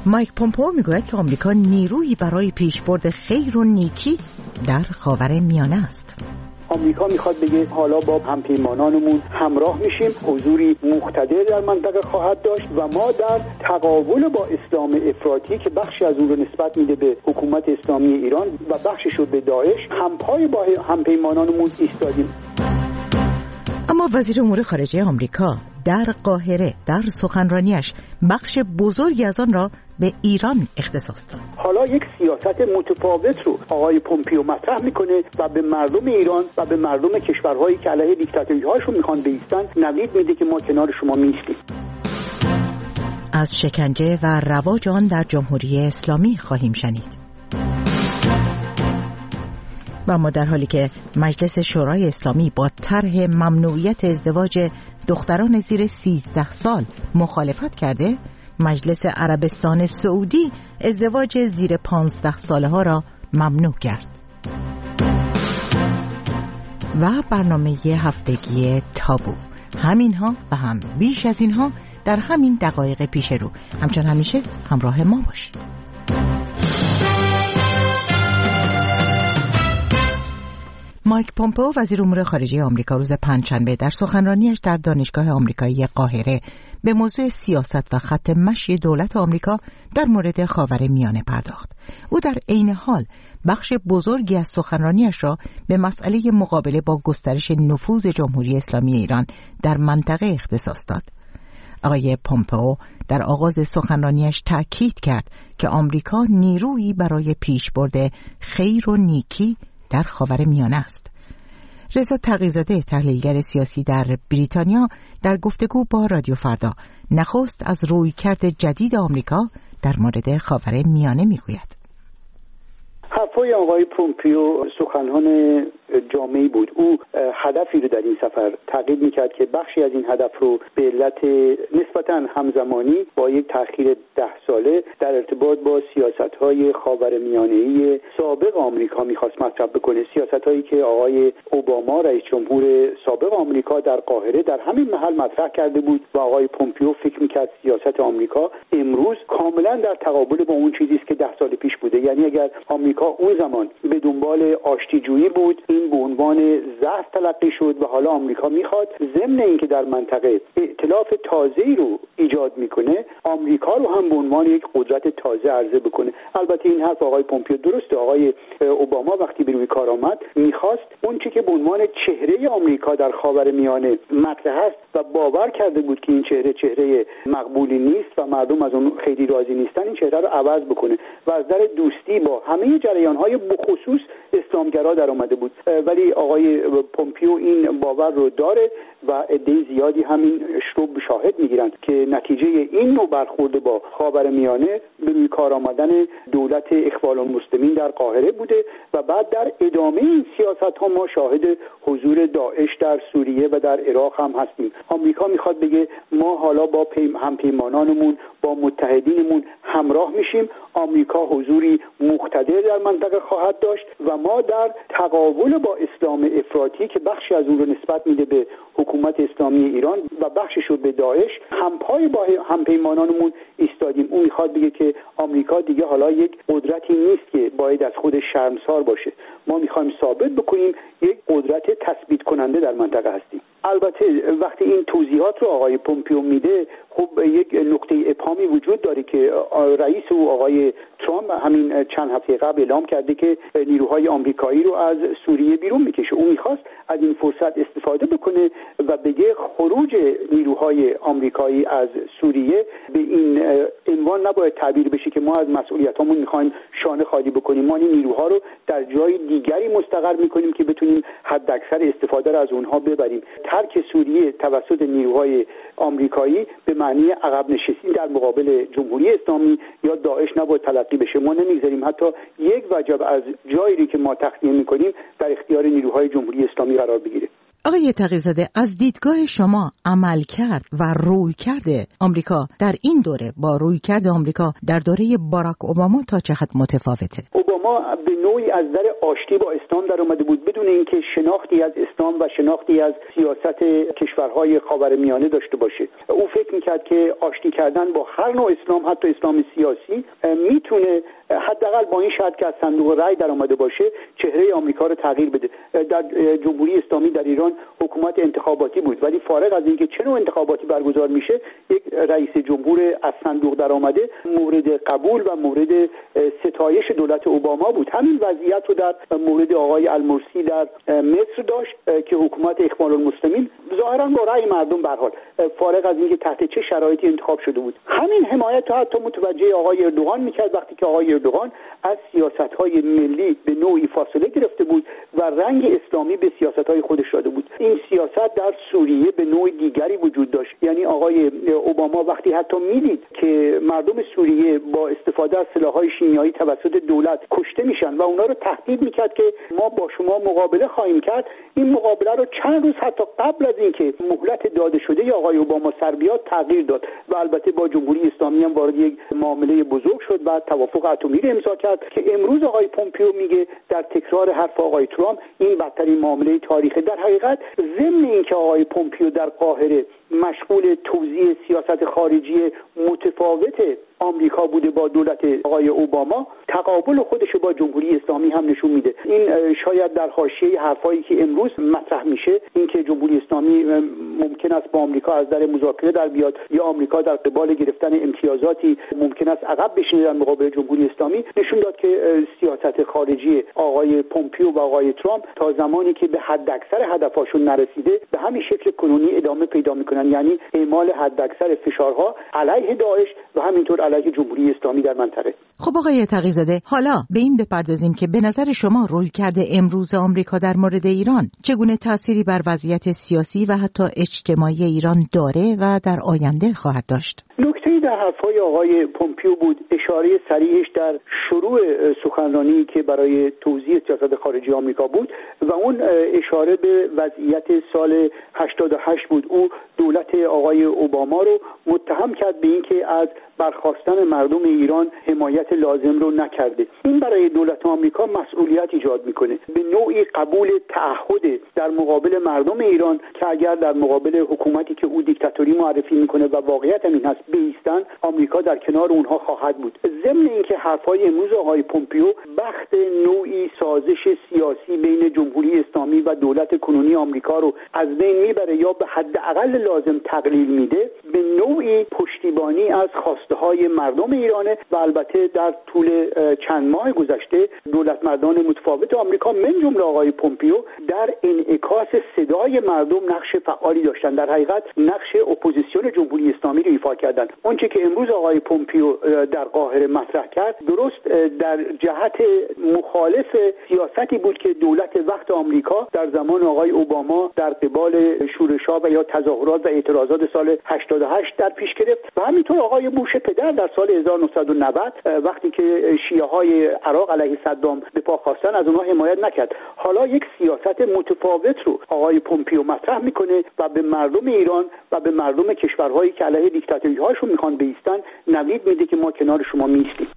مایک پومپئو میگوید که آمریکا نیرویی برای پیشبرد خیر و نیکی در خاورمیانه است. آمریکا میخواد بگه حالا با همپیمانانمون همراه میشیم، حضوری مقتدر در منطقه خواهد داشت و ما در تقابل با اسلام افراطی که بخشی از اون رو نسبت میده به حکومت اسلامی ایران و بخشش رو به داعش، همپای با همپیمانانمون ایستادیم. اما وزیر امور خارجه آمریکا در قاهره در سخنرانیش بخش بزرگی از آن را به ایران اختصاص داد. حالا یک سیاست متفاوت رو آقای پومپئو مطرح میکنه و به مردم ایران و به مردم کشورهایی که علیه دیکتاتوری‌هاشون میخوان بایستن نوید میده که ما کنار شما میایستیم. از شکنجه و رواج آن در جمهوری اسلامی خواهیم شنید. و اما در حالی که مجلس شورای اسلامی با طرح ممنوعیت ازدواج دختران زیر 13 سال مخالفت کرده، مجلس عربستان سعودی ازدواج زیر 15 ساله ها را ممنوع کرد. و برنامه هفتگی تابو، همینها و هم بیش از اینها در همین دقایق پیش رو. همچون همیشه همراه ما باشید. مایک پومپئو وزیر امور خارجه آمریکا روز پنجشنبه در سخنرانیش در دانشگاه آمریکایی قاهره به موضوع سیاست و خط مشی دولت آمریکا در مورد خاورمیانه پرداخت. او در عین حال بخش بزرگی از سخنرانیش را به مسئله مقابله با گسترش نفوذ جمهوری اسلامی ایران در منطقه اختصاص داد. آقای پومپئو در آغاز سخنرانیش تأکید کرد که آمریکا نیرویی برای پیشبرد خیر و نیکی در خاورمیانه است. رضا تقی‌زاده تحلیلگر سیاسی در بریتانیا در گفتگو با رادیو فردا نخست از رویکرد جدید آمریکا در مورد خاورمیانه میگوید. حرفای آقای پومپئو سخنان جامعی بود. او هدفی رو در این سفر تعقیب میکرد که بخشی از این هدف رو به علت نسبتاً همزمانی با یک تأخیر 10 ساله در ارتباط با سیاست‌های خاورمیانه‌ای سابق آمریکا میخواست مطرح بکنه، سیاست‌هایی که آقای اوباما رئیس جمهور سابق آمریکا در قاهره در همین محل مطرح کرده بود و آقای پومپئو فکر میکرد سیاست آمریکا امروز کاملاً در تقابل با اون چیزی است که 10 سال پیش بوده. یعنی اگر آمریکا اون زمان به دنبال آشتیجویی بود، این به عنوان ضعف تلقی شد و حالا آمریکا میخواد ضمن اینکه در منطقه ائتلاف تازه‌ای رو ایجاد میکنه، آمریکا رو هم به عنوان یک قدرت تازه عرضه بکنه. البته این حرف آقای پومپئو درسته. آقای اوباما وقتی به روی کار آمد میخواست اون چیزی که به عنوان چهره آمریکا در خاورمیانه مطرح است و باور کرده بود که این چهره مقبولی نیست و مردم از اون خیلی راضی نیستن، این چهره رو عوض بکنه و از در دوستی با همه جریان‌های بخصوص اسلامگرا در آمده بود. ولی آقای پومپئو این باور رو داره و عده زیادی همین رو شاهد میگیرند که نتیجه این نوع برخورد با خاورمیانه به روی کار آمدن دولت اخوان المسلمین در قاهره بوده و بعد در ادامه این سیاست‌ها ما شاهد حضور داعش در سوریه و در عراق هم هستیم. آمریکا میخواد بگه ما حالا با همپیمانانمون با متحدینمون همراه میشیم، آمریکا حضوری مقتدر در منطقه خواهد داشت و ما در تقابل با اسلام افراطی که بخشی از اون رو نسبت میده به حکومت اسلامی ایران و بخشش رو به داعش، همپای با همپیمانانمون ایستادیم. اون میخواد بگه که آمریکا دیگه حالا یک قدرتی نیست که باید از خودش شرمسار باشه. ما میخوایم ثابت بکنیم یک قدرت تثبیت کننده در منطقه هستیم. البته وقتی این توضیحات رو آقای پومپئو میده، خب یک نقطه ابهامی وجود داره که رئیس او آقای ترامپ همین چند هفته قبل اعلام کرده که نیروهای آمریکایی رو از سوریه بیرون میکشه. او میخواست از این فرصت استفاده بکنه و بگه خروج نیروهای آمریکایی از سوریه به این عنوان نباید تعبیر بشه که ما از مسئولیتامون میخوایم شانه خالی بکنیم. ما این نیروها رو در جای دیگری مستقر میکنیم که بتونیم حداکثر استفاده رو از اونها ببریم. ترک سوریه توسط نیروهای آمریکایی به معنی عقب نشینی در مقابل جمهوری اسلامی یا داعش نباید تلقی بشه. ما نمیگذاریم حتی یک وجب از جایی که ما تخلیه میکنیم در اختیار نیروهای جمهوری اسلامی قرار بگیره. آقای تقی‌زاده، از دیدگاه شما عملکرد و رویکرد آمریکا در این دوره با رویکرد آمریکا در دوره باراک اوباما تا چه حد متفاوته؟ اوباما اوباما به نوعی از در آشتی با اسلام در اومده بود بدون اینکه شناختی از اسلام و شناختی از سیاست کشورهای خاورمیانه داشته باشه. او فکر میکرد که آشتی کردن با هر نوع اسلام، حتی اسلام سیاسی، میتونه حداقل با این شرط که از صندوق رای در اومده باشه چهره آمریکا رو تغییر بده. در جمهوری اسلامی در ایران حکومت انتخاباتی بود، ولی فارغ از اینکه چه نوع انتخاباتی برگزار میشه، یک رئیس جمهور از صندوق در آمده مورد قبول و مورد ستایش دولت اوباما بود. همین وضعیت رو در مورد آقای المرسی در مصر داشت که حکومت اخوان المسلمین ظاهرا با رأی مردم به هر حال فارغ از اینکه تحت چه شرایطی انتخاب شده بود، همین حمایت رو حتی متوجه آقای اردوغان میکرد وقتی که آقای اردوغان از سیاست‌های ملی به نوعی فاصله گرفته بود و رنگ اسلامی به سیاست‌های خودش داده بود. این سیاست در سوریه به نوع دیگری وجود داشت. یعنی آقای اوباما وقتی حتی میدید که مردم سوریه با استفاده از سلاح‌های شیمیایی توسط دولت کشته میشن و اونا رو تهدید میکرد که ما با شما مقابله خواهیم کرد، این مقابله رو چند روز حتی قبل از اینکه مهلت داده شده ی آقای اوباما سر بیاد تغییر داد و البته با جمهوری اسلامی هم وارد یک معامله بزرگ شد و توافق اتمی رو امضا کرد که امروز آقای پومپیو میگه در تکرار حرف آقای ترامپ این بدترین معامله تاریخه. در حقیقت ضمن اینکه آقای پومپیو در قاهره مشغول توزیع سیاست خارجی متفاوت آمریکا بوده با دولت آقای اوباما، تقابل خودش با جمهوری اسلامی هم نشون میده. این شاید در حاشیه حرفایی که امروز مطرح میشه، اینکه جمهوری اسلامی ممکن است با آمریکا از در مذاکره در بیاد یا آمریکا در قبال گرفتن امتیازاتی ممکن است عقب بشینه در مقابل جمهوری اسلامی، نشون داد که سیاست خارجی آقای پومپیو و آقای ترامپ تا زمانی که به حداکثر هدفشون نرسیده به همین شکل کنونی ادامه پیدا میکنن، یعنی اعمال حداکثر فشارها علیه داعش و همینطور علیه جمهوری اسلامی در منطقه. خب آقای تقی‌زاده، حالا به این بپردازیم که به نظر شما رویکرد امروز آمریکا در مورد ایران چگونه تأثیری بر وضعیت سیاسی و حتی اجتماعی ایران داره و در آینده خواهد داشت؟ نکته‌ای در حرفای آقای پومپیو بود، اشاره صریحش در شروع سخنرانی که برای توضیح سیاست خارجی آمریکا بود و اون اشاره به وضعیت سال 88 بود. او دولت آقای اوباما رو متهم کرد به اینکه از برخاستن مردم ایران حمایت لازم رو نکرده. این برای دولت آمریکا مسئولیت ایجاد میکنه، به نوعی قبول تعهد در مقابل مردم ایران که اگر در مقابل حکومتی که او دیکتاتوری معرفی میکنه و واقعیت این هست بایستن، آمریکا در کنار اونها خواهد بود. ضمن اینکه حرفای امروز آقای پومپیو بخت نوعی سازش سیاسی بین جمهوری اسلامی و دولت کنونی آمریکا رو از بین میبره یا به حداقل لازم تقلیل میده، به نوعی پشتیبانی از های مردم ایرانه و البته در طول چند ماه گذشته دولت مردان متفاوت آمریکا من جمله آقای پومپیو در انعکاس صدای مردم نقش فعالی داشتن. در حقیقت نقش اپوزیسیون جمهوری اسلامی رو ایفا کردن. اونچه که امروز آقای پومپیو در قاهره مطرح کرد درست در جهت مخالف سیاستی بود که دولت وقت آمریکا در زمان آقای اوباما در قبال شورش‌ها و یا تظاهرات و اعتراضات سال 88 در پیش گرفت و همینطور آقای بوش پدر در سال 1990 وقتی که شیعه‌های عراق علیه صدام به پا خواستن از اونها حمایت نکرد. حالا یک سیاست متفاوت رو آقای پومپیو مطرح میکنه و به مردم ایران و به مردم کشورهایی که علیه دیکتاتوری‌هاشون میخوان بایستن نوید میده که ما کنار شما میایستیم.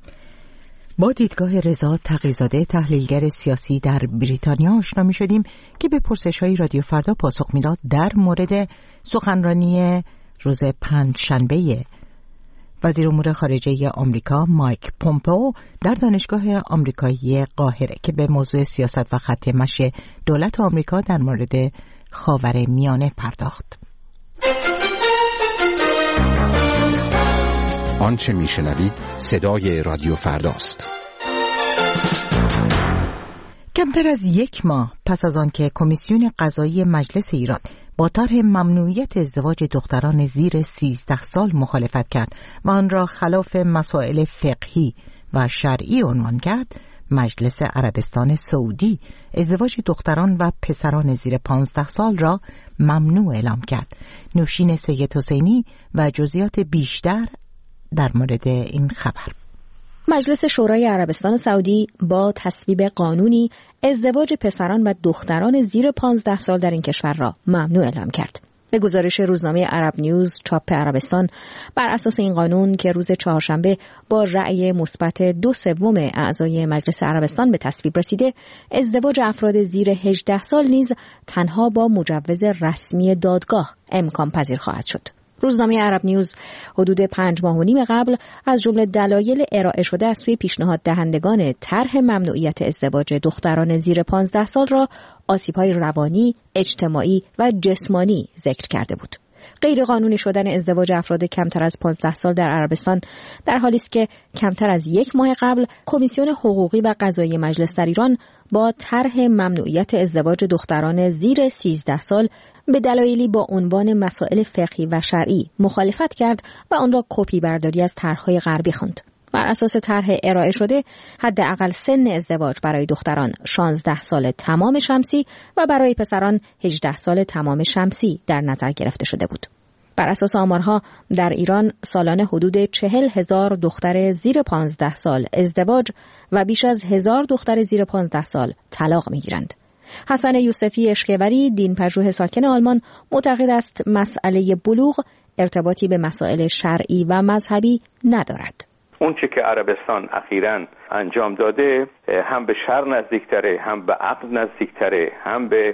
با دیدگاه رضا تقی‌زاده، تحلیلگر سیاسی در بریتانیا آشنا می‌شدیم که به پرسش‌های رادیو فردا پاسخ میداد در مورد سخنرانی روز پنجشنبه وزیر امور خارجه آمریکا مایک پومپئو در دانشگاه آمریکایی قاهره که به موضوع سیاست و خط مشی دولت آمریکا در مورد خاورمیانه پرداخت. آنچه میشنوید صدای رادیو فرداست. کمتر از یک ماه پس از آن که کمیسیون قضایی مجلس ایران با طرح ممنوعیت ازدواج دختران زیر 13 سال مخالفت کرد و آن را خلاف مسائل فقهی و شرعی عنوان کرد، مجلس عربستان سعودی ازدواج دختران و پسران زیر 15 سال را ممنوع اعلام کرد. نوشین سید حسینی و جزئیات بیشتر در مورد این خبر. مجلس شورای عربستان سعودی با تصویب قانونی ازدواج پسران و دختران زیر 15 سال در این کشور را ممنوع اعلام کرد. به گزارش روزنامه عرب نیوز چاپ عربستان، بر اساس این قانون که روز چهارشنبه با رأی مثبت 2/3 اعضای مجلس عربستان به تصویب رسیده، ازدواج افراد زیر 18 سال نیز تنها با مجوز رسمی دادگاه امکان پذیر خواهد شد. روزنامه عرب نیوز حدود 5 ماه و نیم قبل از جمله دلایل ارائه شده از سوی پیشنهاد دهندگان طرح ممنوعیت ازدواج دختران زیر 15 سال را آسیب‌های روانی، اجتماعی و جسمانی ذکر کرده بود. غیر قانونی شدن ازدواج افراد کمتر از 15 سال در عربستان در حالی است که کمتر از 1 ماه قبل کمیسیون حقوقی و قضایی مجلس در ایران با طرح ممنوعیت ازدواج دختران زیر 13 سال به دلایلی با عنوان مسائل فقهی و شرعی مخالفت کرد و آن را کپی برداری از طرح‌های غربی خواند. بر اساس طرح ارائه شده، حداقل سن ازدواج برای دختران 16 سال تمام شمسی و برای پسران 18 سال تمام شمسی در نظر گرفته شده بود. بر اساس آمارها در ایران سالانه حدود 40,000 دختر زیر 15 سال ازدواج و بیش از 1000 دختر زیر 15 سال طلاق می‌گیرند. حسن یوسفی اشکوری، دین‌پژوه ساکن آلمان، معتقد است مسئله بلوغ ارتباطی به مسائل شرعی و مذهبی ندارد. اون چه که عربستان اخیراً انجام داده هم به شرع نزدیکتره، هم به عقل نزدیکتره، هم به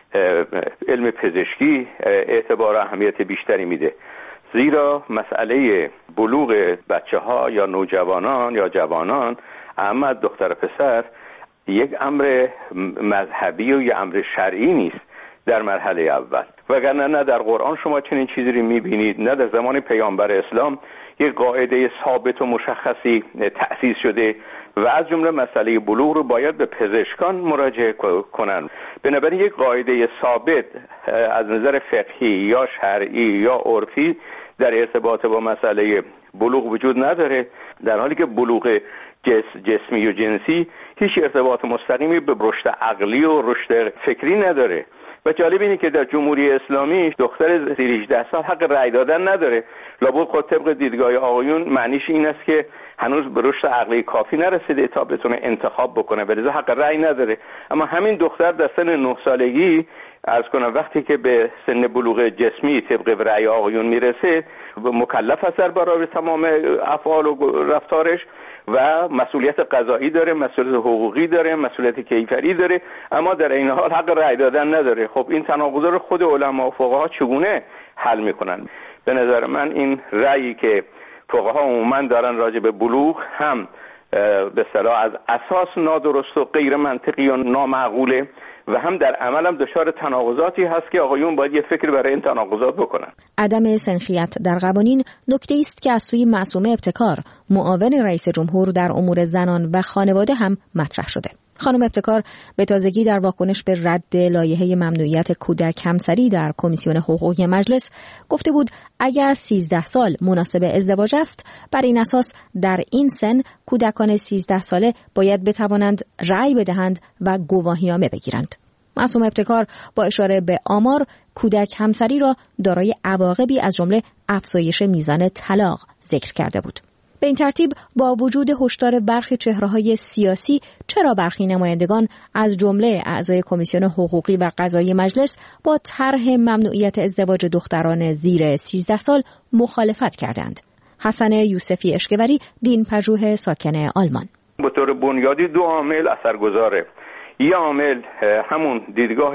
علم پزشکی اعتبار و اهمیت بیشتری میده. زیرا مسئله بلوغ بچه‌ها یا نوجوانان یا جوانان، اما دختر پسر، یک امر مذهبی و یک امر شرعی نیست در مرحله اول. وگرنه نه در قرآن شما چنین چیزی رو میبینید، نه در زمان پیامبر اسلام یک قاعده ثابت و مشخصی تأسیس شده و از جمله مسئله بلوغ رو باید به پزشکان مراجعه کنند. بنابراین یک قاعده ثابت از نظر فقهی یا شرعی یا عرفی در ارتباط با مسئله بلوغ وجود نداره، در حالی که بلوغ جسمی و جنسی هیچ ارتباط مستقیمی به رشد عقلی و رشد فکری نداره. و جالب اینه که در جمهوری اسلامی دختر زیر 18 سال حق رأی دادن نداره. لابد خود طبق دیدگاه آقایون معنیش این است که هنوز به رشد عقلی کافی نرسیده تا بتونه انتخاب بکنه، ولی حق رأی نداره. اما همین دختر در سن 9 سالگی عرض کنم وقتی که به سن بلوغ جسمی طبق رأی آقایون میرسه مکلف است برای تمام افعال و رفتارش و مسئولیت قضایی داره، مسئولیت حقوقی داره، مسئولیت کیفری داره، اما در این حال حق رأی دادن نداره. خب این تناقض رو خود علما و فقها چگونه حل میکنن؟ به نظر من این رأیی که فقها عموما دارن راجع به بلوغ هم به اصطلاح از اساس نادرست و غیر منطقی و نامعقوله و هم در عمل هم دچار تناقضاتی هست که آقایون باید یه فکر برای این تناقضات بکنن. عدم سنخیت در قوانین نکته‌ای است که از سوی معصومه ابتکار، معاون رئیس جمهور در امور زنان و خانواده هم مطرح شده. خانم ابتکار به تازگی در واکنش به رد لایحه ممنوعیت کودک همسری در کمیسیون حقوقی مجلس گفته بود اگر 13 سال مناسب ازدواج است، بر این اساس در این سن کودکان 13 ساله باید بتوانند رأی بدهند و گواهینامه بگیرند. معصوم ابتکار با اشاره به آمار کودک همسری را دارای عواقبی از جمله افزایش میزان طلاق ذکر کرده بود. به این ترتیب با وجود هشدار برخی چهره‌های سیاسی، چرا برخی نمایندگان از جمله اعضای کمیسیون حقوقی و قضایی مجلس با طرح ممنوعیت ازدواج دختران زیر 13 سال مخالفت کردند؟ حسن یوسفی اشکوری، دین‌پژوه ساکن آلمان: به طور بنیادی دو عامل اثرگذاره. یه عامل همون دیدگاه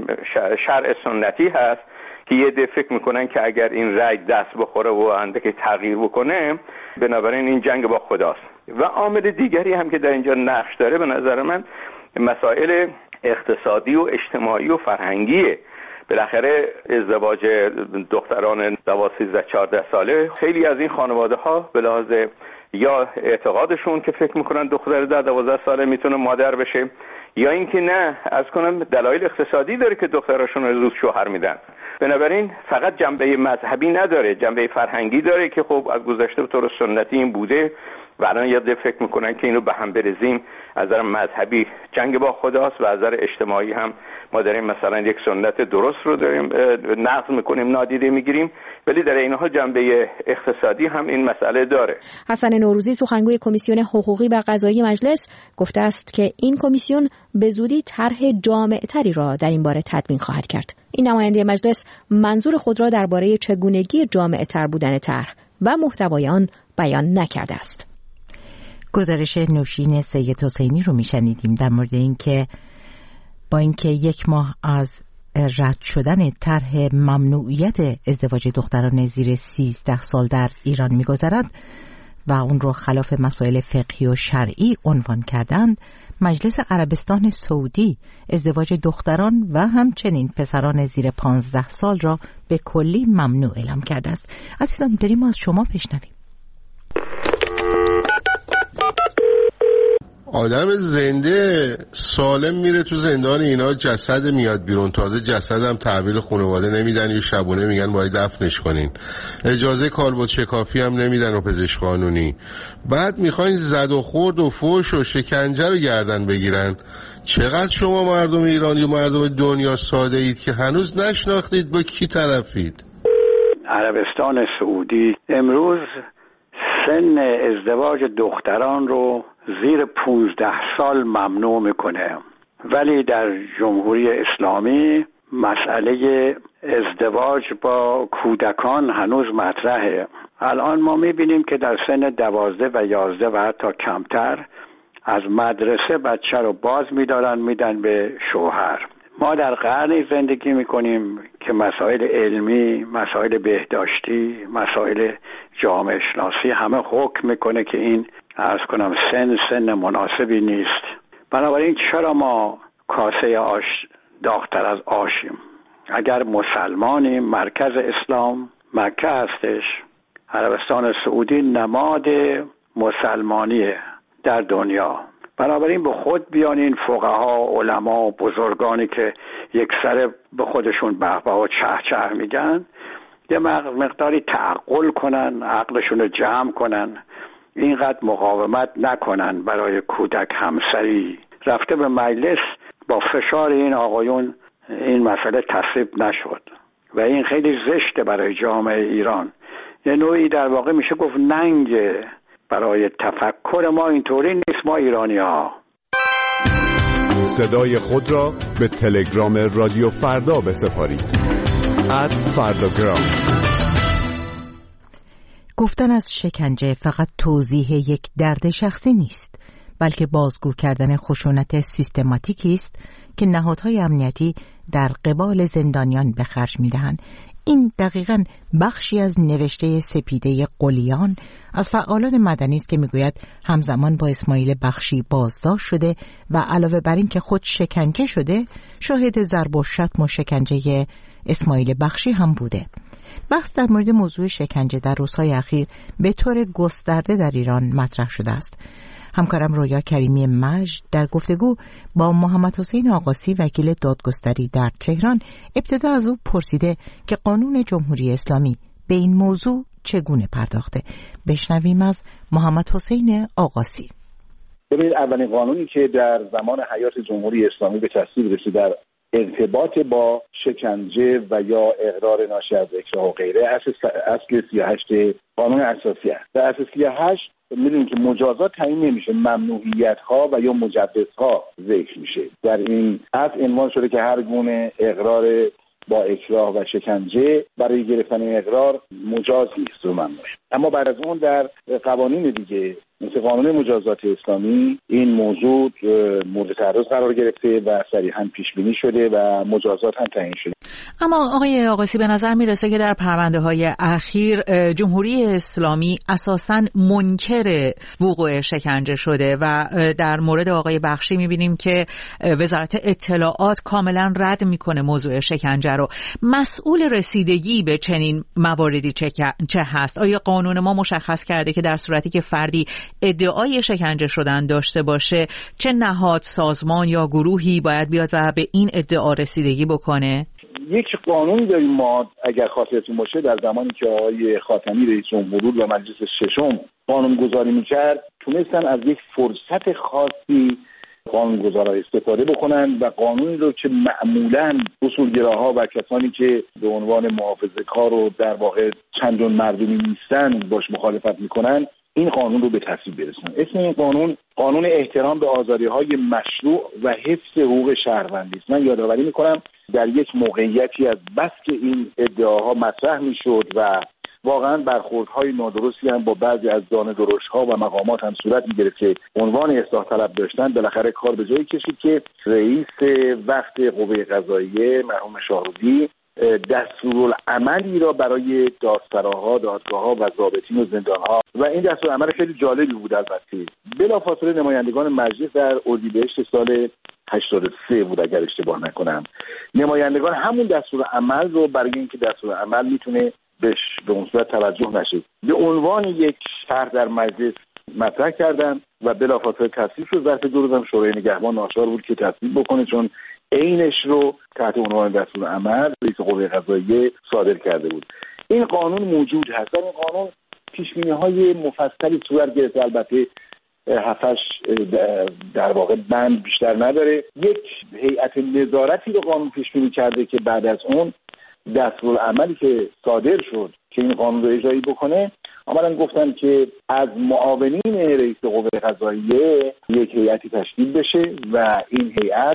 شرع سنتی هست که یه ده فکر میکنن که اگر این رأی دست بخوره و اندکی تغییر بکنه بنابراین این جنگ با خداست. و عامل دیگری هم که در اینجا نقش داره به نظر من مسائل اقتصادی و اجتماعی و فرهنگیه. بالاخره ازدواج دختران 12-14 ساله خیلی از این خانواده ها به لحاظ یا اعتقادشون که فکر میکنن دختر 12 ساله میتونه مادر بشه، یا اینکه نه از کنم دلایل اقتصادی داره که دختراشون رو زود شوهر میدن. بنابراین فقط جنبه مذهبی نداره، جنبه فرهنگی داره که خب از گذشته به طور سنتی این بوده و الان یه عده فکر میکنن که اینو به هم بریزیم از نظر مذهبی جنگ با خداست و از نظر اجتماعی هم ما داریم مثلا یک سنت درست رو داریم نقض میکنیم، نادیده میگیریم، ولی در این حال جنبه اقتصادی هم این مسئله داره. حسن نوروزی سخنگوی کمیسیون حقوقی و قضایی مجلس گفته است که این کمیسیون به زودی طرح جامع‌تری را در این باره تدوین خواهد کرد. این نماینده مجلس منظور خود را درباره چگونگی جامع‌تر بودن طرح و محتوای آن بیان نکرده است. گزارش نوشین سید حسینی رو میشنیدیم در مورد اینکه با اینکه 1 ماه از رد شدن طرح ممنوعیت ازدواج دختران زیر 13 سال در ایران میگذرد و اون رو خلاف مسائل فقهی و شرعی عنوان کردند، مجلس عربستان سعودی ازدواج دختران و همچنین پسران زیر 15 سال را به کلی ممنوع اعلام کرده است. عزیزان داریم از شما بشنویم. آدم زنده سالم میره تو زندان، اینا جسد میاد بیرون، تازه جسدم تحویل خانواده نمیدن یا شبونه میگن باید دفنش کنین، اجازه کالبد شکافی هم نمیدن و پزشک قانونی، بعد میخواین زد و خورد و فوش و شکنجه رو گردن بگیرن. چقدر شما مردم ایرانی و مردم دنیا ساده اید که هنوز نشناختید با کی طرفید. عربستان سعودی امروز سن ازدواج دختران رو زیر 15 سال ممنوع میکنه، ولی در جمهوری اسلامی مسئله ازدواج با کودکان هنوز مطرحه. الان ما میبینیم که در سن 12 و 11 و حتی کمتر از مدرسه بچه رو باز میدن به شوهر. ما در قرنی زندگی میکنیم که مسائل علمی، مسائل بهداشتی، مسائل جامعه شناسی همه حکم میکنه که این عرض کنم سن مناسبی نیست. بنابراین چرا ما کاسه آش داغ‌تر از آشیم؟ اگر مسلمانیم، مرکز اسلام مکه هستش، عربستان سعودی نماد مسلمانیه در دنیا. بنابراین به خود بیانین فقها، علما، بزرگانی که یک سر به خودشون بهبه و چه میگن، یه مقداری تعقل کنن، عقلشون رو جمع کنن، اینقدر مقاومت نکنن برای کودک همسری. رفته به مجلس با فشار این آقایون این مسئله تصویب نشد و این خیلی زشته برای جامعه ایران. یه نوعی در واقع میشه گفت ننگ برای تفکر ما. اینطوری نیست ما ایرانی ها. صدای خود را به تلگرام رادیو فردا بسپارید. @فرداگرام. گفتن از شکنجه فقط توضیح یک درد شخصی نیست، بلکه بازگو کردن خشونت سیستماتیکی است که نهادهای امنیتی در قبال زندانیان به خرج می‌دهند. این دقیقاً بخشی از نوشته سپیده قلیان از فعالان مدنی است که میگوید همزمان با اسماعیل بخشی بازداشت شده و علاوه بر این که خود شکنجه شده، شاهد ضرب و شتم و شکنجه اسماعیل بخشی هم بوده. بحث در مورد موضوع شکنجه در روزهای اخیر به طور گسترده در ایران مطرح شده است. همکارم رویا کریمی مجد در گفتگو با محمد حسین آقاسی وکیل دادگستری در تهران ابتدا از او پرسیده که قانون جمهوری اسلامی به این موضوع چگونه پرداخته. بشنویم از محمد حسین آقاسی. ببینید، اولین قانونی که در زمان حیات جمهوری اسلامی به تصویب رسید در ارتباط با شکنجه و یا اقرار ناشی از اکراه و غیره اصل 38 قانون اساسی است. در اصل 38 می‌دونیم که مجازات تعیین نمیشه، ممنوعیت‌ها و یا مجوزها ذکر میشه. در این اصل عنوان شده که هر گونه اقرار با اکراه و شکنجه برای گرفتن اقرار مجاز نیست و ممنوعه. اما بعد از اون در قوانین دیگه مثل قانون مجازات اسلامی این موضوع مورد تعرض قرار گرفته و صریحاً پیش بینی شده و مجازات هم تعیین شده. اما آقای آقاسی به نظر میرسه که در پرونده‌های اخیر جمهوری اسلامی اساساً منکر وقوع شکنجه شده و در مورد آقای بخشی میبینیم که وزارت اطلاعات کاملاً رد میکنه موضوع شکنجه رو. مسئول رسیدگی به چنین مواردی چه هست؟ آیا قانون ما مشخص کرده که در صورتی که فردی ادعای شکنجه شدن داشته باشه چه نهاد، سازمان یا گروهی باید بیاد و به این ادعا رسیدگی بکنه؟ یک قانون داریم ما، اگر خاطرتون باشه در زمانی که آقای خاتمی رئیس جمهور و مجلس ششم قانون گذاری میکرد، تونستن از یک فرصت خاصی قانونگذارا استفاده بکنن و قانونی رو که معمولاً اصولگراها و کسانی که به عنوان محافظه‌کار و در واقع چندان مردمی نیستن باش مخالفت میکنن، این قانون رو به تصویب برسونن. اسم این قانون احترام به آزادی‌های مشروع و حفظ حقوق شهروندی است. من یادآوری میکنم در یک موقعیتی از بس که این ادعاها مطرح میشد و واقعا برخوردهای نادرستی هم با بعضی از دانه‌درشت‌ها و مقامات هم صورت می‌گرفت که عنوان اصلاح طلب داشتن، بالاخره کار به جایی کشید که رئیس وقت قوه قضاییه مرحوم شاهرودی دستورالعملی را برای دادسراها، دادگاه‌ها و ضابطین و زندان‌ها و این دستورالعمل خیلی جالبی بود. البته بلافاصله نمایندگان مجلس در اردیبهشت سال 83 بود اگر اشتباه نکنم، نمایندگان همون دستورالعمل رو برای اینکه دستورالعمل میتونه به اون صورت توجه نشه به عنوان یک شرح در مجلس مطرح کردن و بلافاصله تصویب شد. ظرف 2 روز هم شورای نگهبان ناچار بود که تصویب بکنه چون عینش رو تحت عنوان دستورالعمل رئیس قوه قضاییه صادر کرده بود. این قانون موجود هست. این قانون پیش‌بینی‌های مفصلی صورت گرفته، البته 7-8 در واقع بند بیشتر نداره. یک هیئت نظارتی رو قانون پیش‌بینی کرده که بعد از اون دستورالعملی که صادر شد که این قانون رو اجرایی بکنه، اولا گفتن که از معاونین رئیس قوه قضاییه یک هیئتی تشکیل بشه و این هیئت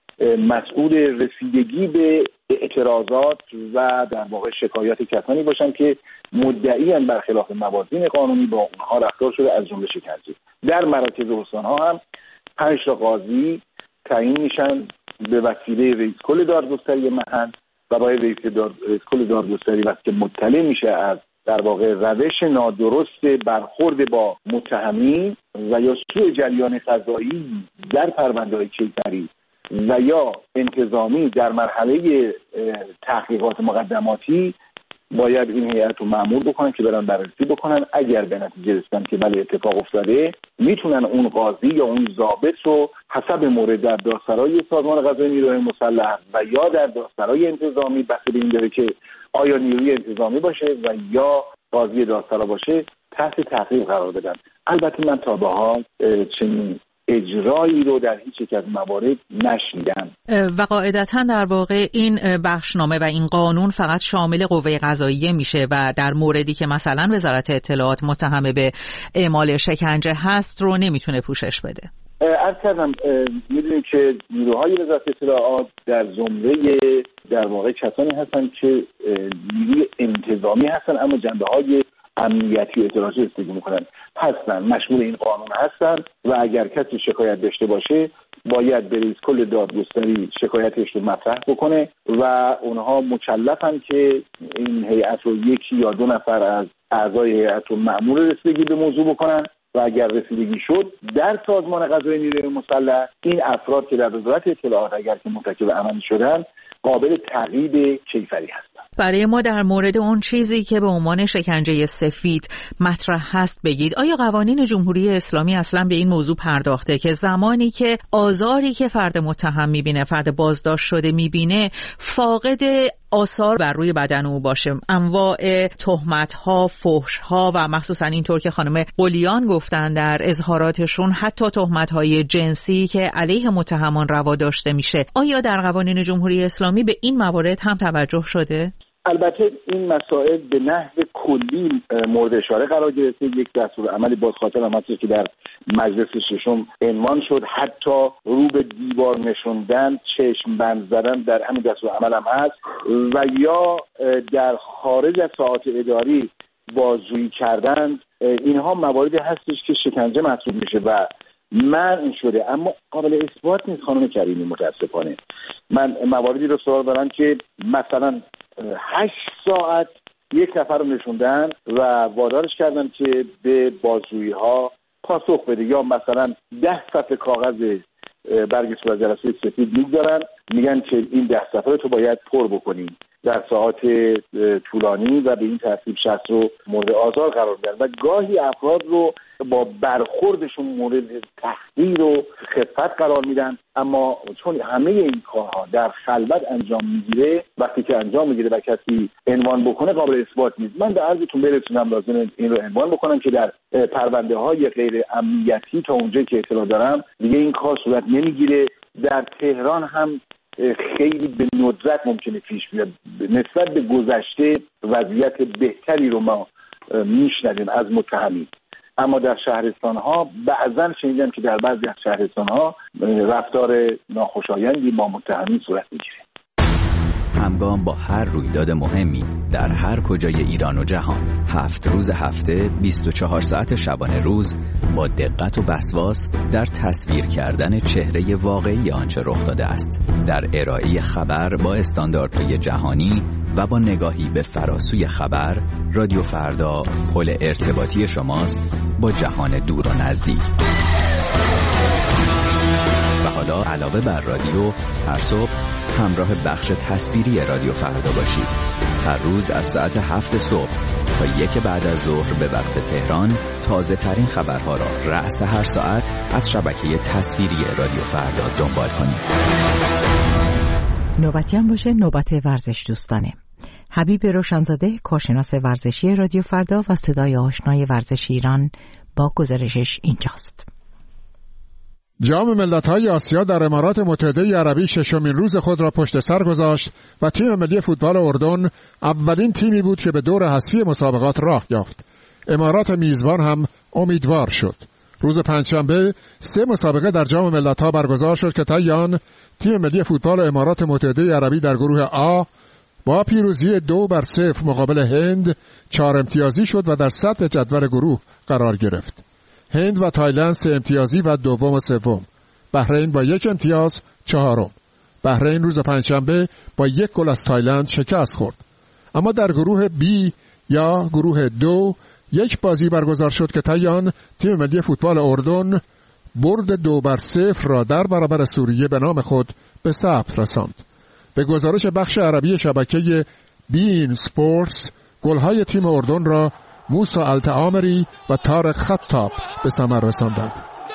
مسئول رسیدگی به اعتراضات و در واقع شکایات کسانی باشن که مدعیان برخلاف موازین قانونی با اونها رفتار شده، از جمله شکنجه. در مراکز استان‌ها هم 5 قاضی تعیین میشن به وسیله رئیس کل دادگستری محل و باید رئیس کل دادگستری وقتی که مطلع میشه از در واقع روش نادرست برخورد با متهمین و یا سوء جریان قضایی در پرونده‌های کیفری و یا انتظامی در مرحله تحقیقات مقدماتی، باید این هیئت رو مأمور بکنن که برن بررسی بکنن. اگر به نتیجه رسیدن که بله اتفاق افتاده، میتونن اون قاضی یا اون ضابط رو حسب مورد در دادسرای سازمان قضایی نیروهای مسلح و یا در دادسرای انتظامی، بحث به این داره که آیا نیروی انتظامی باشه و یا قاضی دادسرا باشه، تحت تعقیب قرار بدن. البته من تا به حال چنین اجرایی رو در هیچ یک از موارد نشنیدم و قاعدتاً در واقع این بخشنامه و این قانون فقط شامل قوه قضاییه میشه و در موردی که مثلا وزارت اطلاعات متهم به اعمال شکنجه هست رو نمیتونه پوشش بده. عرض کردم میدونیم که نیروهای وزارت اطلاعات در زمره در واقع کسانی هستن که نیروی انتظامی هستن اما جنبه‌های امنیتی و اطلاعاتی استفاده میکنن، هستن مشمول این قانون هستن و اگر کسی شکایت داشته باشه باید به رئیس کل دادگستری شکایتش رو مطرح بکنه و اونها مکلفن که این هیئت رو 1 یا 2 نفر از اعضای هیئت رو مأمور رسیدگی به موضوع بکنن و اگر رسیدگی شد در سازمان قضایی نیروی مسلح، این افراد که در وزارت اطلاعات اگر که مرتکب عمل شدن قابل تعقیب کیفری هستند. برای ما در مورد اون چیزی که به عنوان شکنجه سفید مطرح هست بگید. آیا قوانین جمهوری اسلامی اصلا به این موضوع پرداخته که زمانی که آزاری که فرد متهم میبینه، فرد بازداشت شده میبینه، فاقد آثار بر روی بدن او باشه، انواع تهمت‌ها، فحش‌ها و مخصوصا اینطور که خانم قلیان گفتن در اظهاراتشون حتی تهمت‌های جنسی که علیه متهمان روا داشته میشه، آیا در قوانین جمهوری اسلامی به این موارد هم توجه شده؟ البته این مسائل به نحو کلی مورد اشاره قرار گرفته. یک دستورالعملی باز خاطرم هست که در مجلس ششم عنوان شد، حتی رو به دیوار نشوندن، چشم بند زدن در همین دستورالعمل هم هست و یا در خارج از ساعات اداری بازجویی کردن. اینها مواردی هستش که شکنجه محسوب میشه و منع شده، اما قابل اثبات نیست خانم کریمی. متاسفانه من مواردی رو سراغ دارم که مثلا 8 ساعت یک نفر رو نشوندن و وادارش کردن که به بازجویی ها پاسخ بده، یا مثلا 10 صفحه کاغذ برگ صورت جلسه سفید میگذارن، میگن که این 10 صفحه تو باید پر بکنی در ساعات طولانی و به این ترتیب شخص رو مورد آزار قرار میدن و گاهی افراد رو با برخوردشون مورد تحقیر و خفت قرار میدن. اما چون همه این کارها در خلوت انجام میگیره، وقتی که انجام میگیره و کسی عنوان بکنه قابل اثبات نیست. من به عرضتون برسونم، لازم این رو عنوان بکنم که در پرونده های غیر امنیتی تا اونجایی که اطلاع دارم دیگه این کار صورت نمیگیره. در تهران هم خیلی به ندرت ممکنه پیش بیاد. نسبت به گذشته وضعیت بهتری رو ما میشنویم از متهمین، اما در شهرستان ها بعضا شنیدم که در بعضی از شهرستان ها رفتار ناخوشایندی با متهمین صورت میگیره. همگام با هر رویداد مهمی در هر کجای ایران و جهان، 7 روز هفته 24 ساعت شبانه روز با دقت و وسواس در تصویر کردن چهره واقعی آنچه رخ داده است، در ارائه خبر با استانداردهای جهانی و با نگاهی به فراسوی خبر، رادیو فردا پل ارتباطی شماست با جهان دور و نزدیک. و حالا علاوه بر رادیو، هر صبح همراه بخش تصویری رادیو فردا باشید. هر روز از ساعت 7 صبح تا 1 بعد از ظهر به وقت تهران تازه ترین خبرها را رأس هر ساعت از شبکه تصویری رادیو فردا دنبال کنید. نوبتی هم باشه نوبت ورزش دوستانه. حبیب روشنزاده، کارشناس ورزشی رادیو فردا و صدای آشنای ورزش ایران، با گزارشش اینجاست. جام ملت‌های آسیا در امارات متحده عربی ششمین روز خود را پشت سر گذاشت و تیم ملی فوتبال اردن اولین تیمی بود که به دور حذفی مسابقات راه یافت. امارات میزبان هم امیدوار شد. روز پنجشنبه 3 مسابقه در جام ملت‌ها برگزار شد که طی آن تیم ملی فوتبال امارات متحده عربی در گروه آ با پیروزی 2-0 مقابل هند 4 امتیازی شد و در سطح جدول گروه قرار گرفت. هند و تایلند 3 امتیازی و دوم و سوم. بحرین با 1 امتیاز چهارم. بحرین روز پنجشنبه با 1 گل از تایلند شکست خورد. اما در گروه بی یا گروه 2 یک بازی برگزار شد که طی آن تیم ملی فوتبال اردن برد 2-0 را در برابر سوریه به نام خود به ثبت رساند. به گزارش بخش عربی شبکه بین سپورتس، گل‌های تیم اردن را موسی التعامری و طارق خطاب به ثمر رساندند.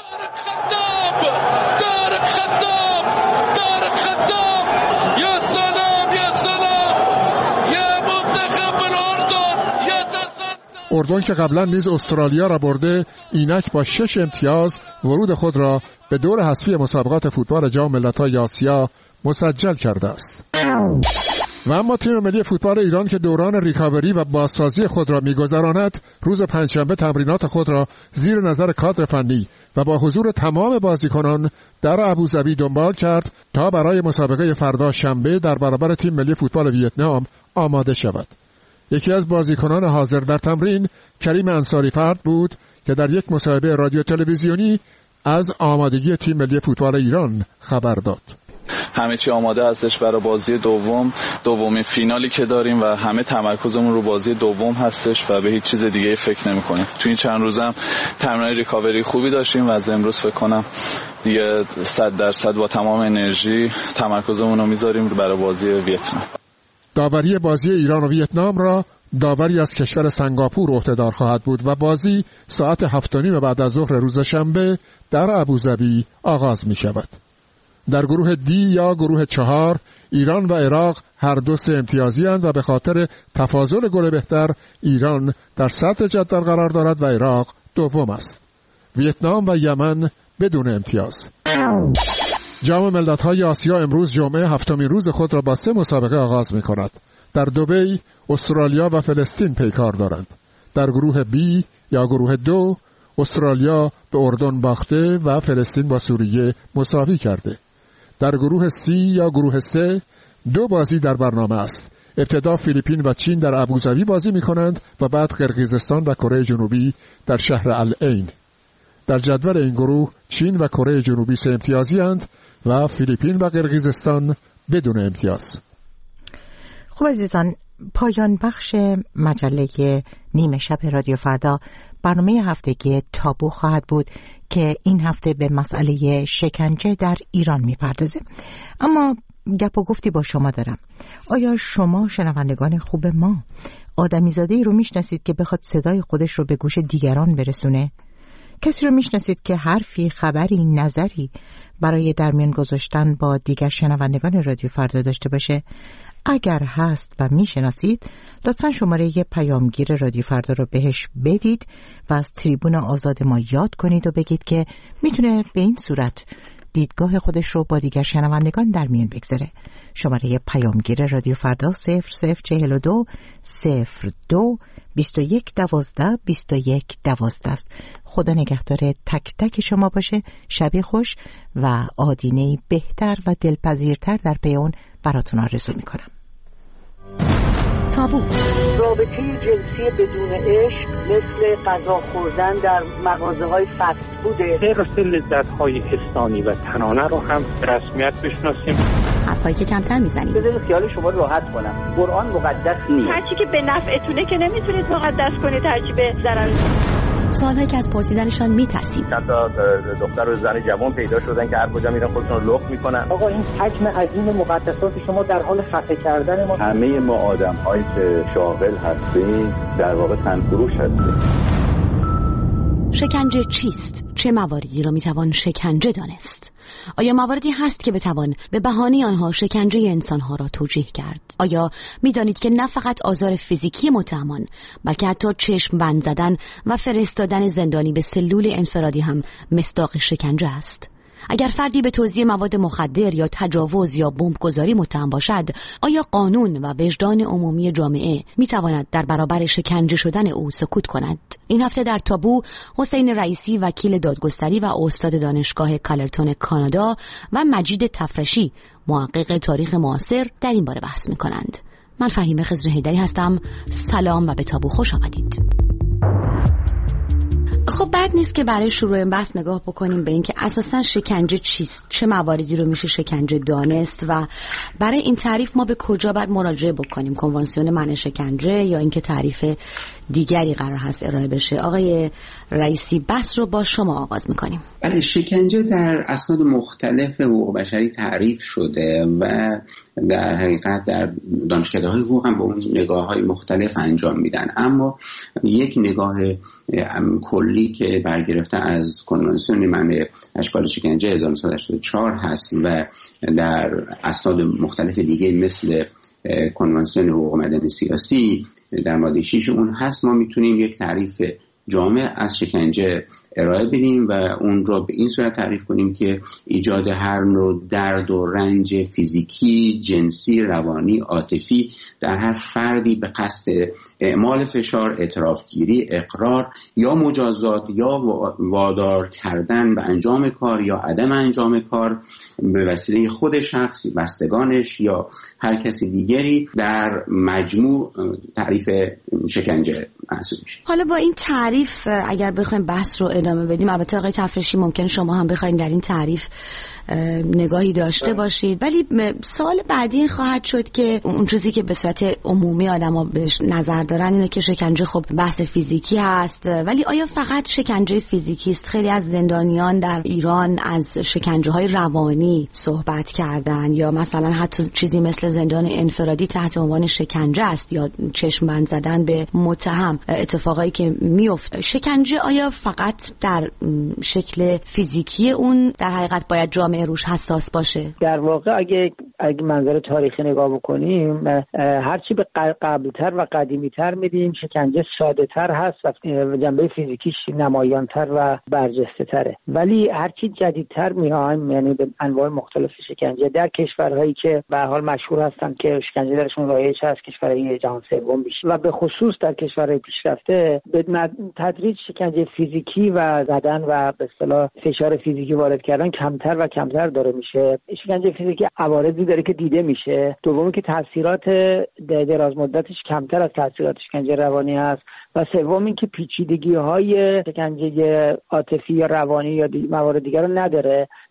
اردن که قبلا نیز استرالیا را برده، اینک با 6 امتیاز ورود خود را به دور حذفی مسابقات فوتبال جام ملت‌های آسیا مسجل کرده است. و اما تیم ملی فوتبال ایران که دوران ریکاوری و بازسازی خود را می‌گذراند، روز پنجشنبه تمرینات خود را زیر نظر کادر فنی و با حضور تمام بازیکنان در ابوظبی دنبال کرد تا برای مسابقه فردا شنبه در برابر تیم ملی فوتبال ویتنام آماده شود. یکی از بازیکنان حاضر در تمرین کریم انصاری فرد بود که در یک مصاحبه رادیو تلویزیونی از آمادگی تیم ملی فوتبال ایران خبر داد. همه چی آماده هستش برای بازی دومین فینالی که داریم و همه تمرکزمون رو بازی دوم هستش و به هیچ چیز دیگه فکر نمی‌کنیم. تو این چند روزم تمرین ریکاوری خوبی داشتیم و از امروز فکر کنم دیگه 100% با تمام انرژی تمرکزمون رو میذاریم برای بازی ویتنام. داوری بازی ایران و ویتنام را داوری از کشور سنگاپور عهده‌دار خواهد بود و بازی ساعت 7:30 بعد از ظهر روز شنبه در ابوظبی آغاز می شود. در گروه دی یا گروه 4 ایران و عراق هر دو 3 امتیازی اند و به خاطر تفاضل گل بهتر ایران در سطح جدول قرار دارد و عراق دوم است. ویتنام و یمن بدون امتیاز. جام ملت‌های آسیا امروز جمعه 7مین روز خود را با 3 مسابقه آغاز می‌کند. در دبی استرالیا و فلسطین پیکار دارند. در گروه بی یا گروه 2 استرالیا به اردن باخته و فلسطین با سوریه مساوی کرده. در گروه سی یا گروه 3 2 بازی در برنامه است. ابتدا فیلیپین و چین در ابوظبی بازی می‌کنند و بعد قرقیزستان و کره جنوبی در شهر العین. در جدول این گروه چین و کره جنوبی 3 امتیازی اند و فیلیپین و قرقیزستان بدون امتیاز. خب عزیزان، پایان بخش مجله نیمه شب رادیو فردا برنامه هفتگی تابو خواهد بود که این هفته به مسئله شکنجه در ایران میپردازه. اما گپ و گفتی با شما دارم. آیا شما شنوندگان خوب ما آدمیزاده‌ای رو میشناسید که بخواد صدای خودش رو به گوش دیگران برسونه؟ کسی رو میشناسید که حرفی، خبری، نظری برای در میان گذاشتن با دیگر شنوندگان رادیو فردا داشته باشه؟ اگر هست و میشناسید لطفاً شماره پیامگیر رادیو فردا رو بهش بدید و از تریبون آزاد ما یاد کنید و بگید که میتونه به این صورت دیدگاه خودش رو با دیگر شنوندگان در میان بگذاره. شماره پیامگیر رادیو فردا 0042 02 21 12 21 12 است. خدا نگهدار تک تک شما باشه. شبی خوش و آدینه‌ای بهتر و دلپذیرتر در پی اون براتون آرزو میکنم. تابو. رابطه جنسی بدون عشق مثل غذا خوردن در مغازه‌های فست فود. حرص لذت‌های انسانی و تنانه رو هم به رسمیت بشناسیم. حرفایی که کمتر میزنید. بذارید خیال شما راحت کنم. قرآن مقدس نیست. هرچی که به نفعتونه که نمیتونید مقدس کنید، هرچی به ضررتونه. سوالهایی که از پرسیدنشان میترسیم. چند تا دختر و زن جوان پیدا شدن که هر کجا میرن خودشون رو لخت میکنن. آقا این حجم عظیم مقدسات شما در حال خفه کردن ما. همه ما آدم‌هایی که شاغل هستیم در واقع تنفروش هستیم. شکنجه چیست؟ چه مواردی را میتوان شکنجه دانست؟ آیا مواردی هست که بتوان به بهانه آنها شکنجه انسانها را توجیه کرد؟ آیا میدانید که نه فقط آزار فیزیکی متهمان بلکه حتی چشم بند زدن و فرستادن زندانی به سلول انفرادی هم مصداق شکنجه است؟ اگر فردی به توزیع مواد مخدر یا تجاوز یا بمبگذاری متهم باشد، آیا قانون و وجدان عمومی جامعه میتواند در برابر شکنجه شدن او سکوت کند؟ این هفته در تابو حسین رئیسی وکیل دادگستری و استاد دانشگاه کالرتون کانادا و مجید تفرشی محقق تاریخ معاصر در این باره بحث میکنند. من فهیمه خضر حیدری هستم. سلام و به تابو خوش آمدید. خب بد نیست که برای شروع این بحث نگاه بکنیم به این که اساساً شکنجه چیست، چه مواردی رو میشه شکنجه دانست و برای این تعریف ما به کجا باید مراجعه بکنیم؟ کنوانسیون منع شکنجه یا اینکه تعریف دیگری قرار هست ارائه بشه؟ آقای رئیسی بحث رو با شما آغاز میکنیم. بله، شکنجه در اسناد مختلف حقوق بشری تعریف شده و در حقیقت در دانشکده‌های حقوق هم با اون نگاه‌های مختلف انجام میدن، اما یک نگاه کلی که برگرفته از کنوانسیون منع اشکال شکنجه 1984 هست و در اسناد مختلف دیگه مثل کنوانسیون حقوق مدنی سیاسی در ماده 6 اون هست، ما میتونیم یک تعریف جامع از شکنجه ارائه بدیم و اون رو به این صورت تعریف کنیم که ایجاد هر نوع درد و رنج فیزیکی، جنسی، روانی، عاطفی در هر فردی به قصد اعمال فشار، اعترافگیری، اقرار یا مجازات یا وادار کردن به انجام کار یا عدم انجام کار به وسیله خود شخص، بستگانش یا هر کسی دیگری در مجموع تعریف شکنجه محسوب میشه. حالا با این تعریف اگر بخوایم بحث رو ادامه بدیم، البته آقای تفرشی ممکنه شما هم بخواید در این تعریف نگاهی داشته باشید، ولی سوال بعدی خواهد شد که اون چیزی که به صورت عمومی آدما بهش نظر دارن اینه که شکنجه خب بحث فیزیکی هست، ولی آیا فقط شکنجه فیزیکی است؟ خیلی از زندانیان در ایران از شکنجه‌های روانی صحبت کردن یا مثلا حتی چیزی مثل زندان انفرادی تحت عنوان شکنجه است یا چشم بند زدن به متهم، اتفاقایی که میفته. شکنجه آیا فقط در شکل فیزیکی اون در حقیقت باید جامعه روش حساس باشه؟ در واقع اگه منظر تاریخی نگاه بکنیم، هرچی به قبلتر و قدیمیتر میدیم شکنجه ساده تر هست و جنبه فیزیکیش نمایانتر و برجسته تره، ولی هرچی جدیدتر میایم یعنی به انواع مختلف شکنجه در کشورهایی که به هر حال مشهور هستن که شکنجه درشون رایج هست، کشورهای جهان سوم بیش و به خصوص در کشورهای پیشرفته به تدریج شکنجه فیزیکی و زدن و به اصطلاح فشار فیزیکی وارد کردن کمتر و کمتر داره میشه. شکنجه فیزیکی عوارضی داره که دیده میشه. دومی که تاثیرات دراز مدتش کمتر از تاثیرات شکنجه روانی است و سوم این که پیچیدگی‌های شکنجه عاطفی یا روانی یا موارد دیگر رو نداره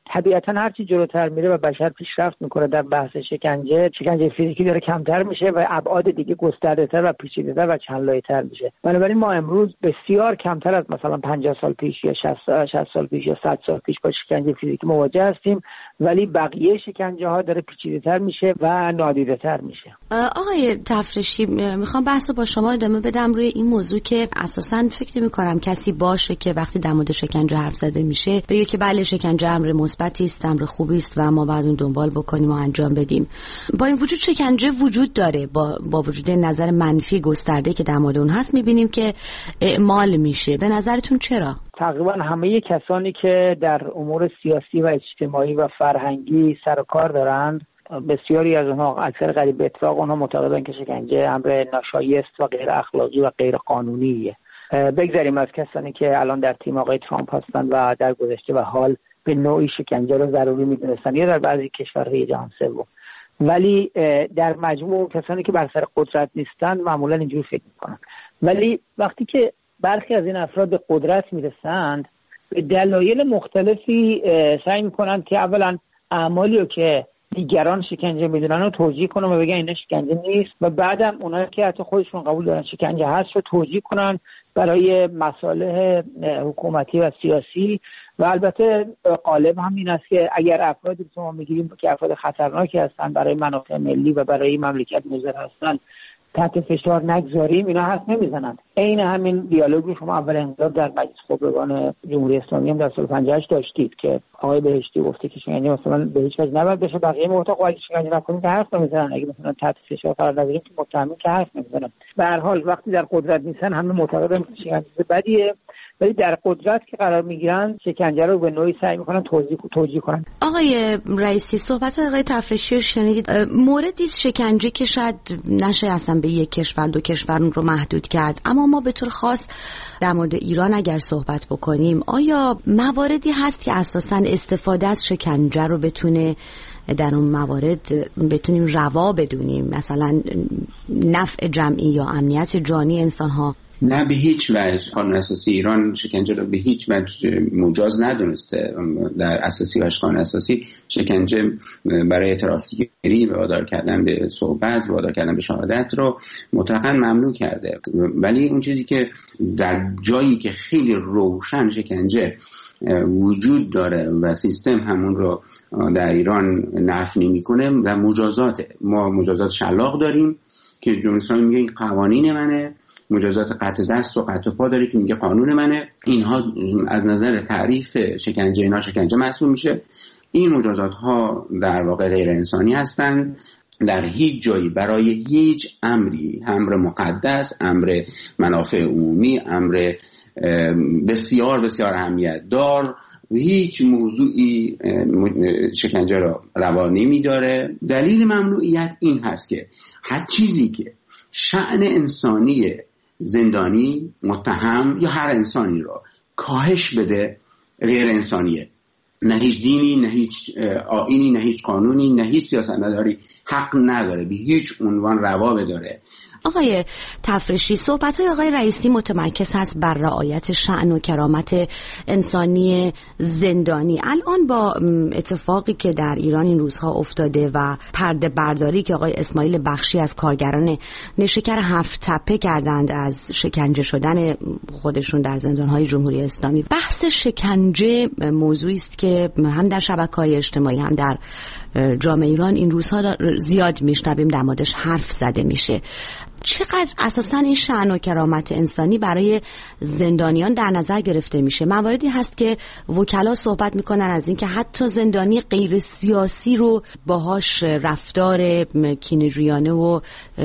طبیعتا هرچی جلوتر میره و بشر پیشرفت میکنه در بحث شکنجه فیزیکی داره کمتر میشه و ابعاد دیگه گسترده‌تر و پیچیده‌تر و چند لایه‌تر میشه. بنابراین ما امروز بسیار کمتر از مثلا 50 سال پیش یا 60 سال پیش یا 100 سال پیش با شکنجه فیزیکی مواجه هستیم، ولی بقیه شکنجه ها داره پیچیده‌تر میشه و نادیده‌تر میشه. آقای تفرشی، میخوام بحث با شما ادامه بدم روی این موضوع که اساساً فکر نمی‌کنم کسی باشه که وقتی در مورد شکنجه حرف زده میشه بگه که بله شکنجه امر مثبتی است، امر خوبی است و ما باید اون دنبال بکنیم و انجام بدیم. با این وجود شکنجه وجود داره، با وجود نظر منفی گسترده که در مورد اون هست می‌بینیم که اعمال میشه. به نظرتون چرا؟ تقریبا همه کسانی که در امور سیاسی و اجتماعی و فرهنگی سر و کار دارند، بسیاری از اونها اکثر قریب به اتفاق اونها معتقدند که شکنجه امر ناشایست و غیر اخلاقی و غیر قانونیه. بگذاریم از کسانی که الان در تیم آقای ترامپ هستند و در گذشته و حال به نوعی شکنجه رو ضروری می‌دونستن یا در بعضی کشورهای جهان سوم، ولی در مجموع کسانی که بر سر قدرت نیستند معمولا اینجوری فکر می‌کنن. ولی وقتی که برخی از این افراد به قدرت میرسند به دلایل مختلفی سعی می‌کنند که اولا اعمالی رو که دیگران شکنجه میدونن رو توجیه کنن و بگن این شکنجه نیست و بعدم اونایی که حتی خودشون قبول دارن شکنجه هست رو توجیه کنن برای مصالح حکومتی و سیاسی. و البته غالب هم این است که اگر افرادی شما میگیریم که افراد خطرناکی هستن برای منافع ملی و برای مملکت مضر هستن تحت فشار نگذاریم، اینا حرف نمیزنند. عین همین دیالوگی شما اول انقلاب در مجلس خبرگان جمهوری اسلامی هم در سال 58 داشتید که آقای بهشتی گفته که شکنجه مثلا به هیچ وجه نباید بشه، بقیه معتقد اگه شکنجه نکنیم که حرف نمیزنن، اگه مثلا تحت فشار قرار نگیریم که متهمین که حرف نمیزنن. به هر حال وقتی در قدرت نیستن همه معتقدن که شکنجه بدیه، ولی در قدرت که قرار میگیرن شکنجه رو به نوعی سعی میکنن توجیه کنن. آقای رئیسی، صحبت آقای تفرشی رو شنیدید. موردی شکنجه که شاید نشه اصلا به یک کشور دو کشور رو محدود کرد، اما ما به طور خاص در مورد ایران اگر صحبت بکنیم، آیا مواردی هست که اساسا استفاده از شکنجه رو بتونه در اون موارد بتونیم روا بدونیم، مثلا نفع جمعی یا امنیت جانی انسان ها؟ نه، به هیچ وجه قانون اساسی ایران شکنجه رو به هیچ وجه مجاز ندونسته. در اساسی و قانون اساسی شکنجه برای اعترافگیری و وادار کردن به صحبت، وادار کردن به شهادت رو مطلقاً ممنوع کرده. ولی اون چیزی که در جایی که خیلی روشن شکنجه وجود داره و سیستم همون رو در ایران نفی نمی‌کنه و مجازاته. ما مجازات شلاق داریم که جمهوری اسلامی میگه این قوانین منه، مجازات قطع دست و قطع پا داره که میگه قانون منه. اینها از نظر تعریف شکنجه ناشکنجه محسوب میشه. این مجازات ها در واقع غیر انسانی هستند. در هیچ جایی برای هیچ امری، امر مقدس، امر منافع عمومی، امر بسیار بسیار اهمیت دار، هیچ موضوعی شکنجه را روا نمی‌داره. دلیل ممنوعیت این هست که هر چیزی که شأن انسانی زندانی، متهم یا هر انسانی را کاهش بده غیر انسانیه. نه هیچ دینی، نه هیچ آیینی، نه هیچ قانونی، نه هیچ سیاستمداری حق نداره به هیچ عنوان روا بداره. آقای تفرشی، صحبت‌های آقای رئیسی متمرکز هست بر رعایت شأن و کرامت انسانی زندانی. الان با اتفاقی که در ایران این روزها افتاده و پرده برداری که آقای اسماعیل بخشی از کارگران نیشکر 7 تپه کردند از شکنجه شدن خودشون در زندان‌های جمهوری اسلامی، بحث شکنجه موضوعی است که هم در شبکه‌های اجتماعی هم در جامعه ایران این روزها زیاد میشنویم در موردش حرف زده میشه. چقدر اساساً این شأن و کرامت انسانی برای زندانیان در نظر گرفته میشه؟ مواردی هست که وکلا صحبت میکنن از این که حتی زندانی غیر سیاسی رو باهاش رفتار کینه‌جویانه و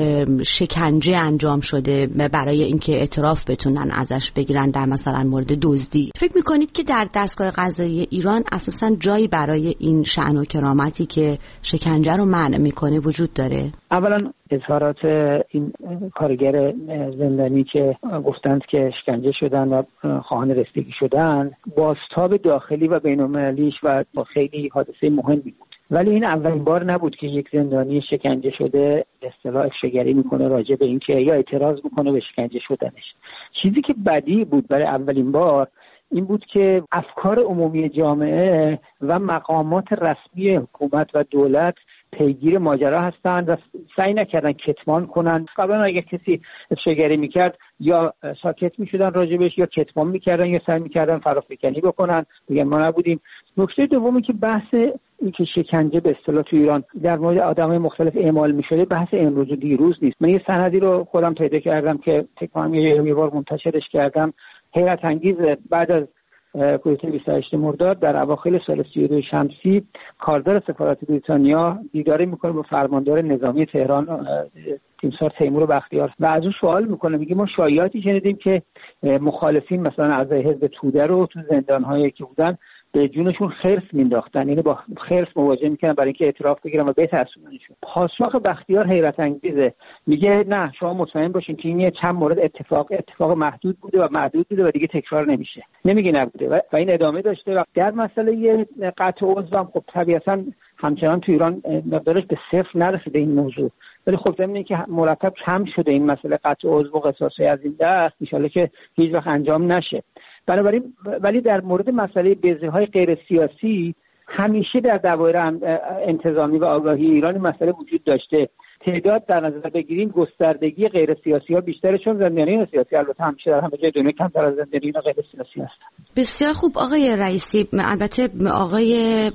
شکنجه انجام شده برای اینکه اعتراف بتونن ازش بگیرن در مثلا مورد دزدی. فکر میکنید که در دستگاه قضایی ایران اساساً جایی برای این شأن و کرامتی که شکنجه رو منع میکنه وجود داره؟ اولا اظهارات این کارگر زندانی که گفتند که شکنجه شدن و خواهان رسیدگی شدن بازتاب داخلی و بین‌المللیش و خیلی حادثه مهمی بود، ولی این اولین بار نبود که یک زندانی شکنجه شده به اصطلاح افشاگری میکنه راجع به این که یا اعتراض میکنه به شکنجه شدنش. چیزی که بدی بود برای اولین بار این بود که افکار عمومی جامعه و مقامات رسمی حکومت و دولت پیگیر ماجرا هستند و سعی نکردن کتمان کنن. قبلا اگه کسی افشاگری میکرد یا ساکت میشدن راجبش یا کتمان میکردن یا سعی میکردن فرافکنی بکنن، بگن ما نبودیم. نکته دومی که بحث این که شکنجه به اصطلاح تو ایران در مورد آدمای مختلف اعمال میشده بحث امروز و دیروز نیست. من یه سندی رو خودم پیدا کردم که فکر کنم یه بار منتشرش کردم، حیرت انگیز. بعد از کودتای 28 مرداد در اواخر سال 32 شمسی کاردار سفارت بریتانیا دیداری میکنه با فرماندار نظامی تهران تیمسار تیمور بختیار و از اون سوال میکنه، میگه ما شایعاتی شنیدیم که مخالفین مثلا اعضای حزب توده رو تو زندان‌هایی که بودن به جونشون خرس مینداختن، یعنی با خرس مواجه میکنن برای اینکه اعتراف بگیرن و بترسوننشون. پاسخ بختیار حیرت انگیزه، میگه نه شما مطمئن باشین که این چند مورد اتفاق محدود بوده و دیگه تکرار نمیشه. نمیگه نبوده و این ادامه داشته. و در مسئله قطع عضو هم خب طبیعتا همچنان تو ایران مقدارش به صفر نرسیده این موضوع، ولی خب ضمن که مرتب کم شده این مسئله قطع عضو و قصاص از این دست، ان شاءالله که هیچ وقت انجام نشه. بنابراین ولی در مورد مسئله بزه‌های غیر سیاسی همیشه در دوایر انتظامی و آگاهی ایران مسئله وجود داشته. تعداد در نظر بگیریم گستردگی غیر سیاسی ها بیشتره، چون زندانیان سیاسی البته همیشه در همه جای دنیا کمتر از زندانیان غیر سیاسی هستن. بسیار خوب آقای رئیسی، البته آقای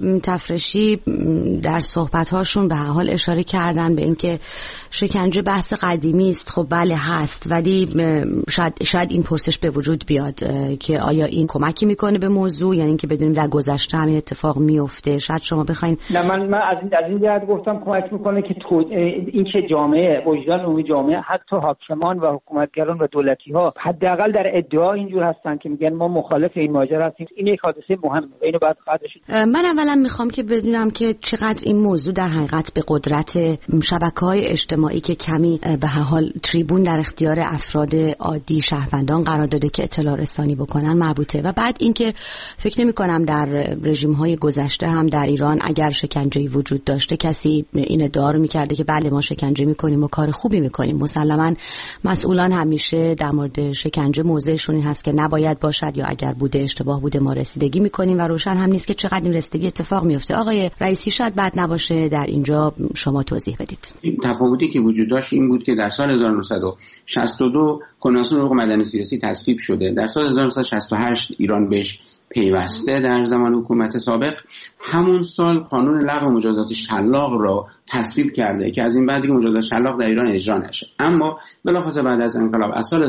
تفرشی در صحبت‌هاشون به هر حال اشاره کردن به اینکه شکنجه بحث قدیمی است. خب بله هست، ولی شاید این پرسش به وجود بیاد که آیا این کمکی میکنه به موضوع، یعنی اینکه بدونیم در گذشته همین اتفاق میفته. شاید شما بخواید. نه من از این جهت گفتم کمک میکنه که این که جامعه وجدان عمومی جامعه حتی حاکمان و حکومتگران و دولتی‌ها حداقل در ادعا اینجور هستن که میگن ما مخالف این ماجرا هستیم، این یک حادثه مهمه و اینو باید قدرش. من اولا میخوام که بدونم که چقدر این موضوع در حقیقت به قدرت شبکه‌های اجتماعی که کمی به هر حال تریبون در اختیار افراد عادی شهروندان قرار داده که اطلاع رسانی بکنن مربوطه. و بعد اینکه فکر نمی‌کنم در رژیم‌های گذشته هم در ایران اگر شکنجه‌ای وجود داشته کسی این ادعا رو می‌کرده که بله ما شکنجه میکنیم و کار خوبی میکنیم. مسلماً مسئولان همیشه در مورد شکنجه موضعشون این هست که نباید باشد یا اگر بوده اشتباه بوده ما رسیدگی میکنیم و روشن هم نیست که چقدر این رسیدگی اتفاق میفته. آقای رئیسی شاید بد نباشه در اینجا شما توضیح بدید. تفاوتی که وجود داشت این بود که در سال 1962 کنوانسیون حقوق مدنی سیاسی تصویب شده، در سال 1968 ایران بهش پیوسته در زمان حکومت سابق. همون سال قانون لغو مجازات شلاق را تصویب کرده که از این بعد دیگه مجازات شلاق در ایران اجرا نشه. اما بلافاصله بعد از انقلاب از سال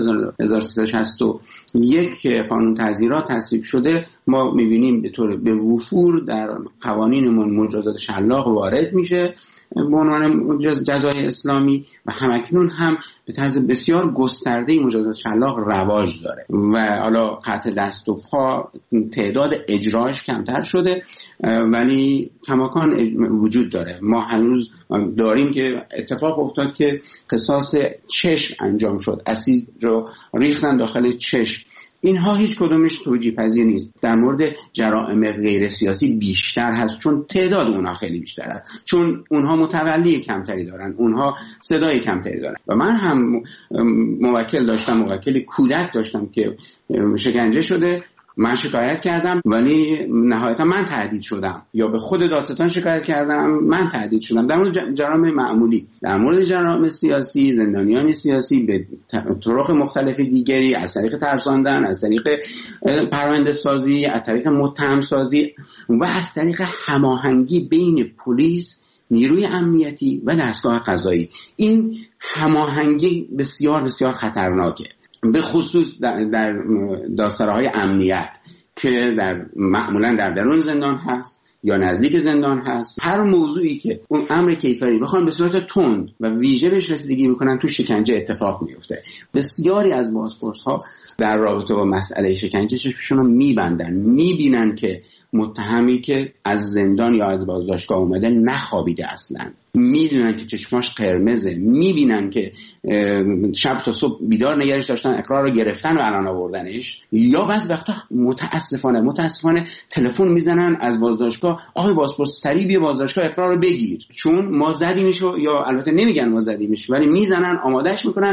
1361 که قانون تعزیرات تصویب شده ما می‌بینیم به وفور در قوانینمون مجازات شلاق وارد میشه به عنوان جزای اسلامی و همکنون هم به طرز بسیار گسترده مجازات شلاق رواج داره و حالا قطع دست و پا تعداد اجراش کمتر شده ولی کماکان وجود داره. ما هنوز داریم که اتفاق افتاد که قصاص چشم انجام شد، اسید رو ریختن داخل چشم. اینها هیچ کدومش توجیه پذیر نیست. در مورد جرائم غیر سیاسی بیشتر هست چون تعداد اونها خیلی بیشتر هست، چون اونها متولی کمتری دارن، اونها صدای کمتری دارن. و من هم موکل کودک داشتم که شکنجه شده، من شکایت کردم ولی نهایتا من تهدید شدم، یا به خود دادستان شکایت کردم من تهدید شدم. در مورد جرائم معمولی، در مورد جرائم سیاسی، زندانیان سیاسی به طرق مختلف دیگری از طریق ترساندن، از طریق پرونده سازی، از طریق متهم سازی و از طریق هماهنگی بین پلیس، نیروی امنیتی و دستگاه قضایی، این هماهنگی بسیار بسیار خطرناکه، به خصوص در دادسراهای امنیت که معمولا در درون زندان هست یا نزدیک زندان هست. هر موضوعی که اون امر کیفری بخوان به صورت تند و ویژه بهش رسیدگی بکنن تو شکنجه اتفاق میفته. بسیاری از بازپرس‌ها در رابطه با مسئله شکنجه چشمشون رو میبینن که متهمی که از زندان یا از بازداشتگاه اومده نخوابیده اصلا، میدونن که چشماش قرمزه، میبینن که شب تا صبح بیدار نگرش داشتن، اقرار رو گرفتن و الان آوردنش، یا بعضی وقتا متاسفانه تلفن میزنن از بازداشتگاه، آقای بازپرس سریع بیا بازداشتگاه اقرار رو بگیر چون ما زدیمش، یا البته نمیگن ما زدیمش ولی میزنن آمادهش میکنن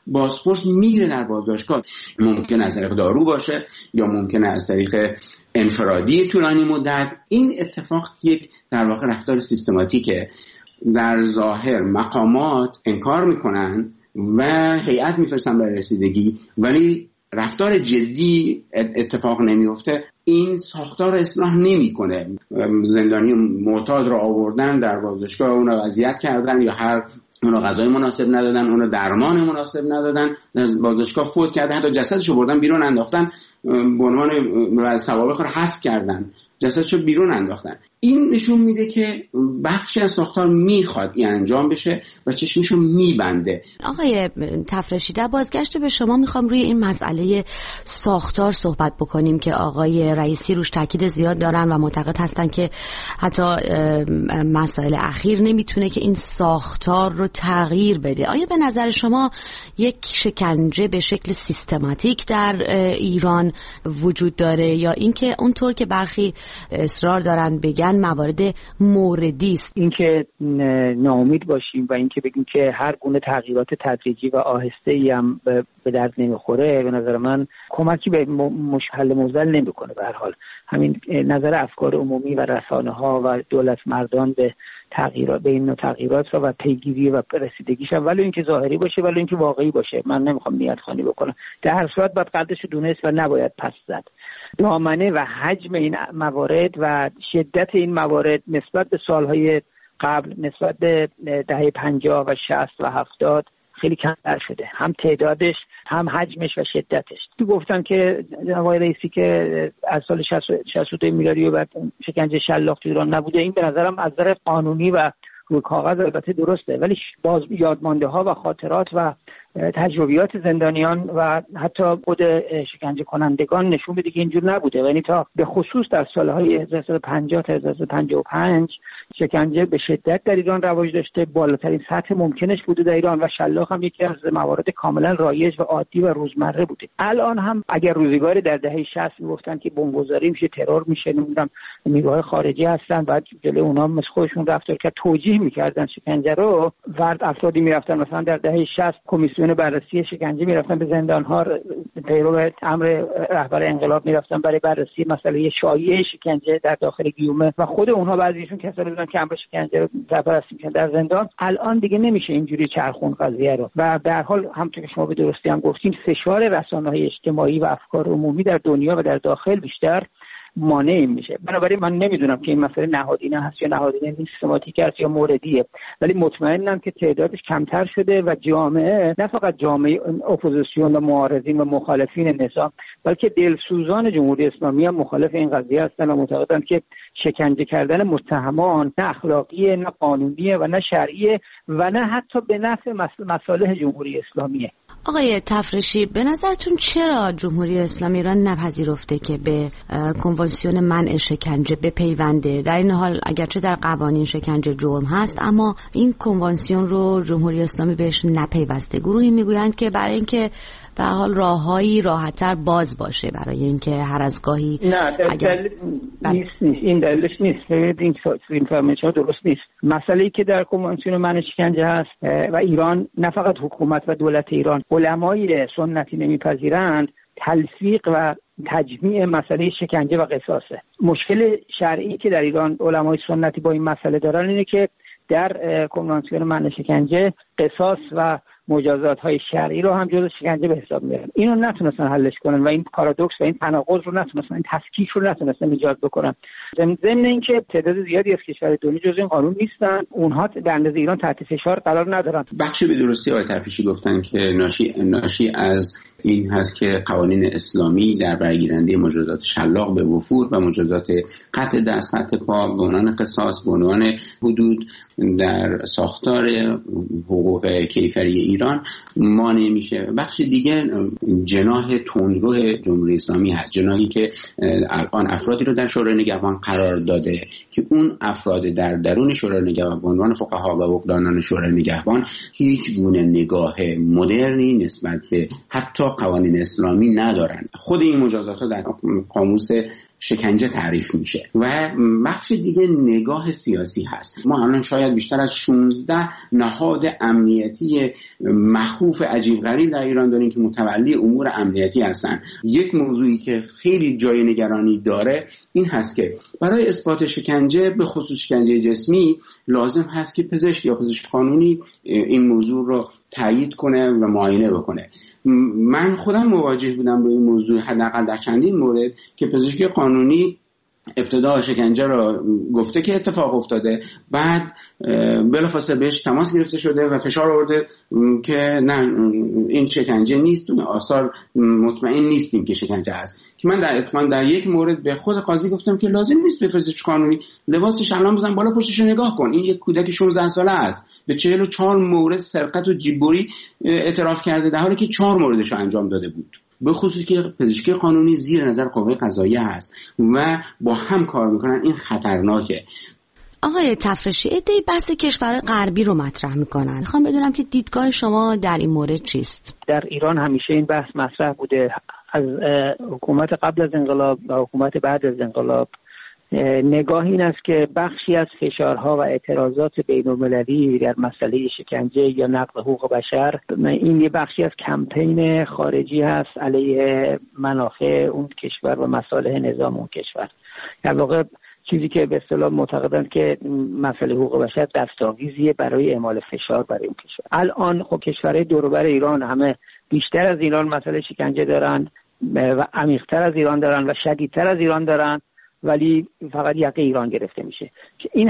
بازپرس میره در بازداشتگاه. ممکن از طریق دارو باشه یا ممکن از طریق انفرادی طولانی مدت. این اتفاق یک در واقع رفتار سیستماتیکه. در ظاهر مقامات انکار میکنن و هیئت میفرستن برای رسیدگی، ولی رفتار جدی اتفاق نمیفته. این ساختار اصلاح نمیکنه. زندانی معتاد را آوردن در بازداشتگاه، اون را اذیت کردن یا اون غذای مناسب ندادن، اون درمان مناسب ندادن، در بازداشتگاه فوت کرده، حتی جسدشو بردن بیرون انداختن، به عنوان سوابق رو حذف کردن، جسدشو بیرون انداختن. این نشون میده که بخشی از ساختار میخواد این انجام بشه و چشمشو میبنده. آقای تفرشی، در بازگشت به شما میخوام روی این مسئله ساختار صحبت بکنیم که آقای رئیسی روش تاکید زیاد دارن و معتقد هستن که حتی مسائل اخیر نمیتونه که این ساختار رو تغییر بده. آیا به نظر شما یک شکنجه به شکل سیستماتیک در ایران وجود داره یا اینکه اونطور که برخی اصرار دارن بگن موارد موردی است؟ اینکه ناامید باشیم و اینکه بگیم که هر گونه تغییرات تدریجی و آهسته‌ای هم به درد نمیخوره، به نظر من کمکی به حل موزل نمیکنه. به هر حال همین نظر افکار عمومی و رسانه‌ها و دولت مردان به تغییرات، به این تغییرات و پیگیری و رسیدگیش، ولی اینکه ظاهری باشه ولی اینکه واقعی باشه. من نمیخوام نیت خوانی بکنم. در هر صورت باید قدرش رو دونست و نباید پس زد. دامنه و حجم این موارد و شدت این موارد نسبت به سالهای قبل، نسبت به دهه 50 و 60 و 70 خیلی کمتر شده، هم تعدادش هم حجمش و شدتش. تو گفتم که آقای رئیسی که از سال 62 میلادی و بعد شکنجه شلاق تو ایران نبوده، این به نظرم از نظر قانونی و روی کاغذ البته درسته، ولی باز یادمانده ها و خاطرات و تجربیات زندانیان و حتی خود شکنجه کنندگان نشون میده که اینجور نبوده. یعنی تا به خصوص در سالهای 1950 تا 1955 شکنجه به شدت در ایران رواج داشته، بالاترین سطح ممکنش بوده در ایران و شلاق هم یکی از موارد کاملا رایج و عادی و روزمره بوده. الان هم اگر روزگاری در دهه 60 میگفتن که بمبگذاری میشه، ترور میشه، نمیدونم نیروهای خارجی هستن، بعد جلوی اونها مثل خودشون رفتار که توجیه میکردن شکنجه رو، افرادی میرفتن مثلا در دهه 60 کمیسیون بررسی شکنجه میرفتن به زندان‌ها، پیرو امر رهبر انقلاب میرفتن برای بررسی مسئله شایعه شکنجه در داخل گیومه و خود اونها بعضیشون کسایی بودن که امر شکنجه رو بررسی می‌کردن در زندان. الان دیگه نمیشه اینجوری چرخون قضیه رو و به هر حال همونطور که شما به درستی هم گفتین، فشار رسانه‌های اجتماعی و افکار عمومی در دنیا و در داخل بیشتر مانع میشه. بنابراین من نمیدونم که این مسئله نهادینه هست یا نهادینه نیست، سیستماتیک است یا موردیه، ولی مطمئنم که تعدادش کمتر شده و جامعه، نه فقط جامعه اپوزیسیون و معارضین و مخالفین نظام، بلکه دلسوزان جمهوری اسلامی هم مخالف این قضیه هستن و معتقدند که شکنجه کردن متهمان نه اخلاقیه، نه قانونیه و نه شرعیه و نه حتی به نفع مصالح جمهوری اسلامیه. آقای تفرشی، به نظرتون چرا جمهوری اسلامی ایران نپذیرفته که به کنوانسیون منع شکنجه بپیونده؟ در این حال اگرچه در قوانین شکنجه جرم هست، اما این کنوانسیون رو جمهوری اسلامی بهش نپیوسته. گروهی میگویند که برای اینکه به حال راههایی راحت‌تر باز باشه، برای اینکه هر از گاهی نه دلیل نیست. این دلیلش نیست. این اینفورمیشن درست نیست. مسئله‌ای که در کنوانسیون منع شکنجه هست و ایران، نه فقط حکومت و دولت ایران، علمای سنتی نمیپذیرند، تلفیق و تجمیع مسئله شکنجه و قصاصه. مشکل شرعی که در ایران علمای سنتی با این مسئله دارن اینه که در کنوانسیون منع شکنجه قصاص و مجازات های شرعی رو هم جزء شکنجه به حساب میارن. اینو نتونستن حلش کنن و این پارادوکس و این تناقض رو نتونستن، این تفکیک رو نتونستن ایجاد بکنن. ضمن اینکه تعداد زیادی از کشورهای دنیا جزء این قانون نیستن، اونها در اندازه ایران تحت فشار قرار ندارن. بخشی به درستی آقای تفریشی گفتن که ناشی از این هست که قوانین اسلامی در برگیرنده مجازات شلاق به وفور و مجازات قطع دست، قطع پا به عنوان قصاص، به عنوان حدود در ساختار حقوق کیفری ایران مانع میشه. بخش دیگه جناح تندرو جمهوری اسلامی هست، جناحی که الان افرادی رو در شورای نگهبان قرار داده که اون افراد در درون شورای نگهبان به عنوان فقها و حقوقدانان شورای نگهبان هیچ گونه نگاه مدرنی نسبت به حتی قوانین اسلامی ندارن. خود این مجازات ها در قاموس شکنجه تعریف میشه و بخش دیگه نگاه سیاسی هست. ما الان شاید بیشتر از 16 نهاد امنیتی مخوف عجیب غریب در ایران داریم که متولی امور امنیتی هستن. یک موضوعی که خیلی جای نگرانی داره این هست که برای اثبات شکنجه، به خصوص شکنجه جسمی، لازم هست که پزشک یا پزشک قانونی این موضوع رو تایید کنه و معاینه بکنه. من خودم مواجه بودم با این موضوع، حداقل در چندین مورد که پزشک قانونی ابتدا شکنجه را گفته که اتفاق افتاده، بعد بلافاصله بهش تماس گرفته شده و فشار آورده که نه این شکنجه نیست، آثار مطمئن نیستیم که شکنجه است. که من در یک مورد به خود قاضی گفتم که لازم نیست به پزشک قانونی لباسش الان بزن بالا پشتش نگاه کن، این یک کودک 16 ساله است، به 44 مورد سرقت و جیببری اعتراف کرده در حالی که 4 موردش رو انجام داده بود. به خصوص که پزشکی قانونی زیر نظر قوه قضاییه هست و با هم کار میکنن، این خطرناکه. آقای تفرشی، عده‌ای بحث کشورهای غربی رو مطرح میکنن. میخوام بدونم که دیدگاه شما در این مورد چیست؟ در ایران همیشه این بحث مطرح بوده، از حکومت قبل از انقلاب و حکومت بعد از انقلاب. نگاه این است که بخشی از فشارها و اعتراضات بین‌المللی در مسئله شکنجه یا نقض حقوق بشر، این یه بخشی از کمپین خارجی هست علیه منافع اون کشور و مصالح نظام اون کشور. در واقع چیزی که به اصطلاح معتقدند که مسئله حقوق بشر دستاویزیه برای اعمال فشار برای اون کشور. الان خب کشورهای دور و بر ایران همه بیشتر از ایران مسئله شکنجه دارن و عمیق‌تر از ایران دارن و شدیدتر از ایران دارن، ولی فقط یقه ایران گرفته میشه. که این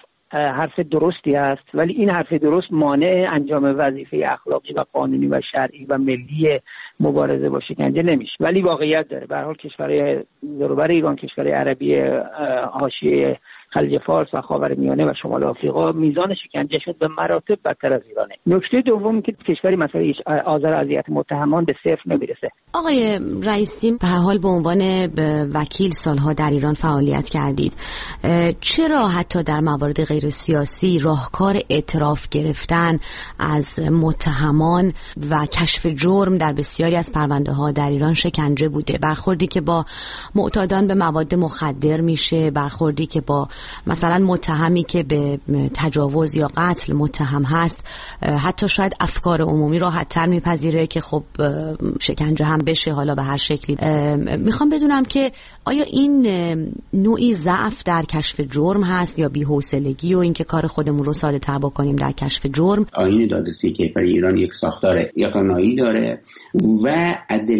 حرف درستی است، ولی این حرف درست مانع انجام وظیفه اخلاقی و قانونی و شرعی و ملی مبارزه با شکنجه نمیشه. ولی واقعیت داره، به هر حال کشورهای دور و بر ایران، کشورهای عربی حاشیه خلیج فارس و خاورمیانه و شمال آفریقا، میزان شکنجهشون به مراتب بدتر از ایرانه. نکته دوم که کشوری مثلا آزار اذیت متهمان به صفر نمیرسه. آقای رئیسی، به هر حال به عنوان وکیل سالها در ایران فعالیت کردید، چرا حتی در موارد غیر سیاسی راهکار اعتراف گرفتن از متهمان و کشف جرم در بسیاری از پرونده ها در ایران شکنجه بوده؟ برخوردی که با معتادان به مواد مخدر میشه، برخوردی که با مثلا متهمی که به تجاوز یا قتل متهم هست، حتی شاید افکار عمومی راحت‌تر میپذیره که خب شکنجه هم بشه، حالا به هر شکلی. میخوام بدونم که آیا این نوعی ضعف در کشف جرم هست یا بی‌حوصلگی و اینکه کار خودمون رو ساده‌تر بکنیم در کشف جرم؟ آیین دادرسی که برای ایران یک ساختار اقناعی داره و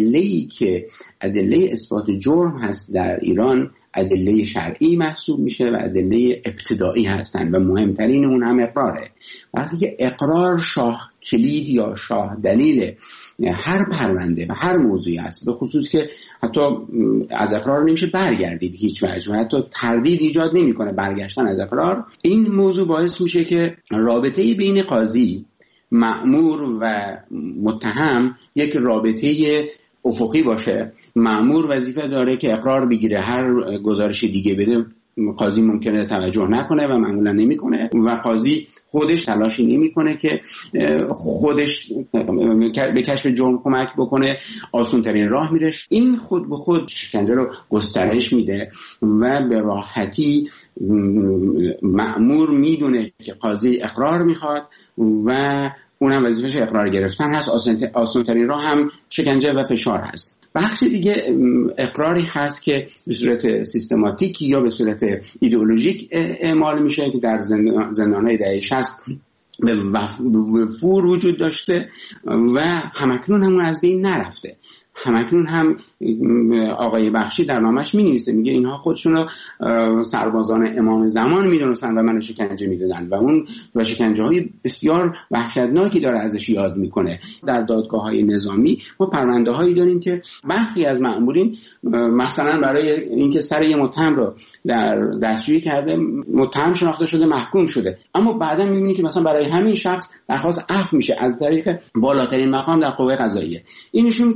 ادله اثبات جرم هست در ایران ادله شرعی محسوب میشه و ادله ابتدایی هستن و مهمترین اون هم اقراره. وقتی که اقرار شاه کلید یا شاه دلیل هر پرونده و هر موضوعی است، به خصوص که حتی از اقرار نمیشه برگردید هیچ وجه، حتی تردید ایجاد نمیکنه برگشتن از اقرار. این موضوع باعث میشه که رابطه بین قاضی، مأمور و متهم یک رابطه افقی باشه. مأمور وظیفه داره که اقرار بگیره، هر گزارش دیگه بده قاضی ممکنه توجه نکنه و معمولا نمیکنه و قاضی خودش تلاشی نمیکنه که خودش به کشف جرم کمک بکنه، آسان ترین راه میره. این خود به خود شکنجه رو گسترش میده و به راحتی مأمور میدونه که قاضی اقرار میخواد و اونم وظیفه‌ش اقرار گرفتن هست. آسان ترین راه هم شکنجه و فشار هست. بخش دیگه اقراری هست که به صورت سیستماتیک یا به صورت ایدئولوژیک اعمال میشه که در زندان‌های دهه 60 به وفور وجود داشته و همکنون همون از بین نرفته. همکنون هم آقای بخشی در نامش می‌نویسه، میگه اینها خودشون رو سربازان امام زمان می‌دونستن و من شکنجه می‌دادن و اون و شکنجه‌های بسیار وحشتناکی داره ازش یاد میکنه. در دادگاه‌های نظامی ما پرونده‌هایی داریم که برخی از مأمورین مثلا برای اینکه سر یه متهم رو در دستجویی کرده، متهم شناخته شده، محکوم شده، اما بعدا می‌بینی که مثلا برای همین شخص درخواست عفو میشه از طریق بالاترین مقام در قوه قضاییه. این نشون میده که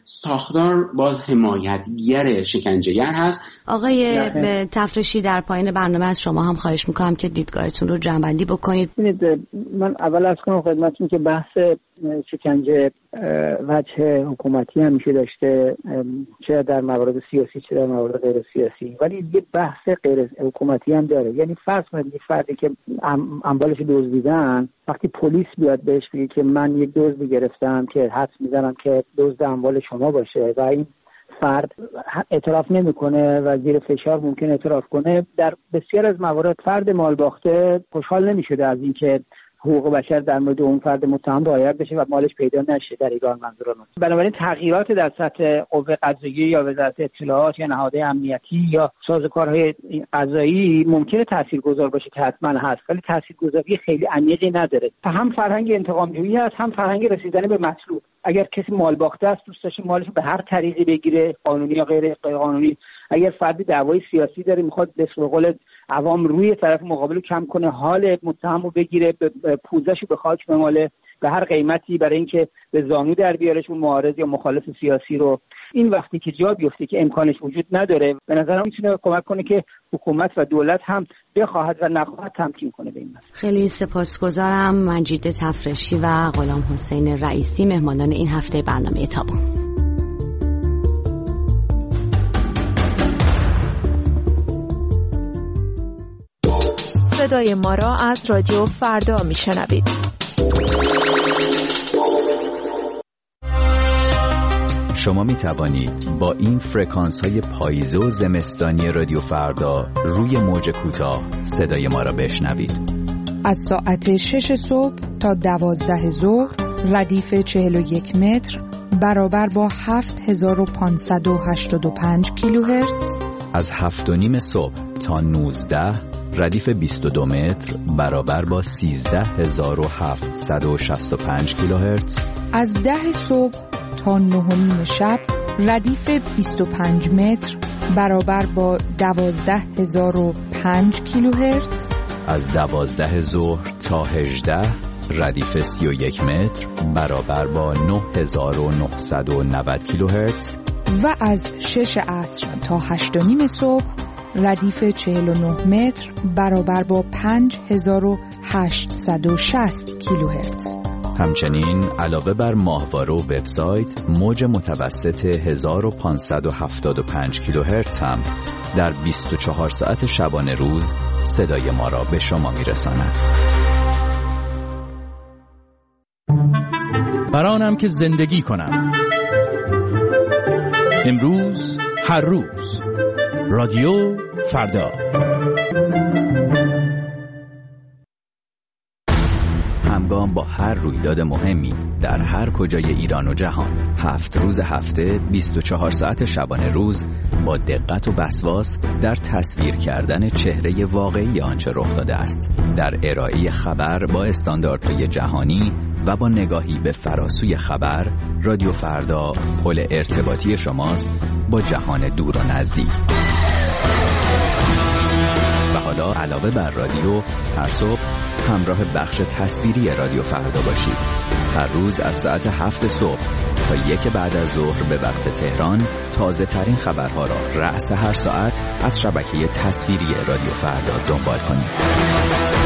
ساختار باز حمایتگر شکنجهگر هست. آقای تفرشی، در پایان برنامه از شما هم خواهش میکنم که دیدگاهتون رو جمع‌بندی بکنید. من اول از کنم خدمتتون که بحث شکنجه وجه حکومتی هم میشه داشته، چه در موارد سیاسی چه در موارد غیر سیاسی، ولی یه بحث غیر حکومتی هم داره. یعنی فرض کنید فردی که اموالش دزدیدن، وقتی پلیس بیاد بهش بگه که من یک دزدی گرفتم که حدس میزنم که دزد اموال شما باشه و این فرد اعتراف نمیکنه و زیر فشار ممکن اعتراف کنه، در بسیار از موارد فرد مالباخته خوشحال نمیشده از اینکه حقوق بشر در مورد اون فرد متهم رعایت بشه و مالش پیدا نشه در ایران. منظورم بنابراین تغییرات در سطح قوه قضاییه یا وزارت اطلاعات یا نهادهای امنیتی یا سازوکارهای قضایی ممکنه تاثیرگذار باشه که حتما هست، ولی تاثیرگذاری خیلی عمیقی نداره. هم فرهنگ انتقامجویی هست، هم فرهنگ رسیدن به مطلوب. اگر کسی مال باخته است دوست داشته مالش به هر طریقی بگیره، قانونی یا غیر قانونی. اگر فردی دعوای سیاسی داره میخواد به قول عوام روی طرف مقابل کم کنه، حال متهم رو بگیره، پوزشو به خاک بماله به هر قیمتی برای اینکه به زانو در بیارش اون معارض یا مخالف سیاسی رو، این وقتی که جا بیفته که امکانش وجود نداره، به نظرم میتونه کمک کنه که حکومت و دولت هم بخواهد و نخواهد تمکین کنه به این مسئله. خیلی سپاسگزارم. مجید تفرشی و غلام حسین رئیسی مهمانان این هفته برنامه تابو. صدای ما را از رادیو فردا میشنوید. شما می توانید با این فرکانس های پاییزه و زمستانی رادیو فردا روی موج کوتاه صدای ما را بشنوید. از ساعت 6 صبح تا 12 ظهر ردیف 41 متر برابر با 7585 کیلوهرتز. از 7:30 صبح تا 19 ردیف 22 متر برابر با 13765 کیلوهرتز. از 10 صبح تا 9 شب ردیف 25 متر برابر با 12005 کیلوهرتز. از 12 ظهر تا 18 ردیف 31 متر برابر با 9990 کیلوهرتز. و از 6 عصر تا 8:30 صبح ردیف 49 متر برابر با 5860 کیلوهرتز. همچنین علاوه بر ماهواره و وبسایت، موج متوسط 1575 کیلوهرتز هم در 24 ساعت شبانه روز صدای ما را به شما میرساند. برانم که زندگی کنم، امروز هر روز، رادیو فردا. همگام با هر رویداد مهمی در هر کجای ایران و جهان، 7 روز هفته 24 ساعت شبانه روز با دقت و وسواس در تصویر کردن چهره واقعی آنچه رخ داده است، در ارائه خبر با استانداردهای جهانی و با نگاهی به فراسوی خبر. رادیو فردا پل ارتباطی شماست با جهان دور و نزدیک. و حالا علاوه بر رادیو، هر صبح همراه بخش تصویری رادیو فردا باشید. هر روز از ساعت 7 صبح تا 1 بعد از ظهر به وقت تهران تازه ترین خبرها را رأس هر ساعت از شبکه تصویری رادیو فردا دنبال کنید.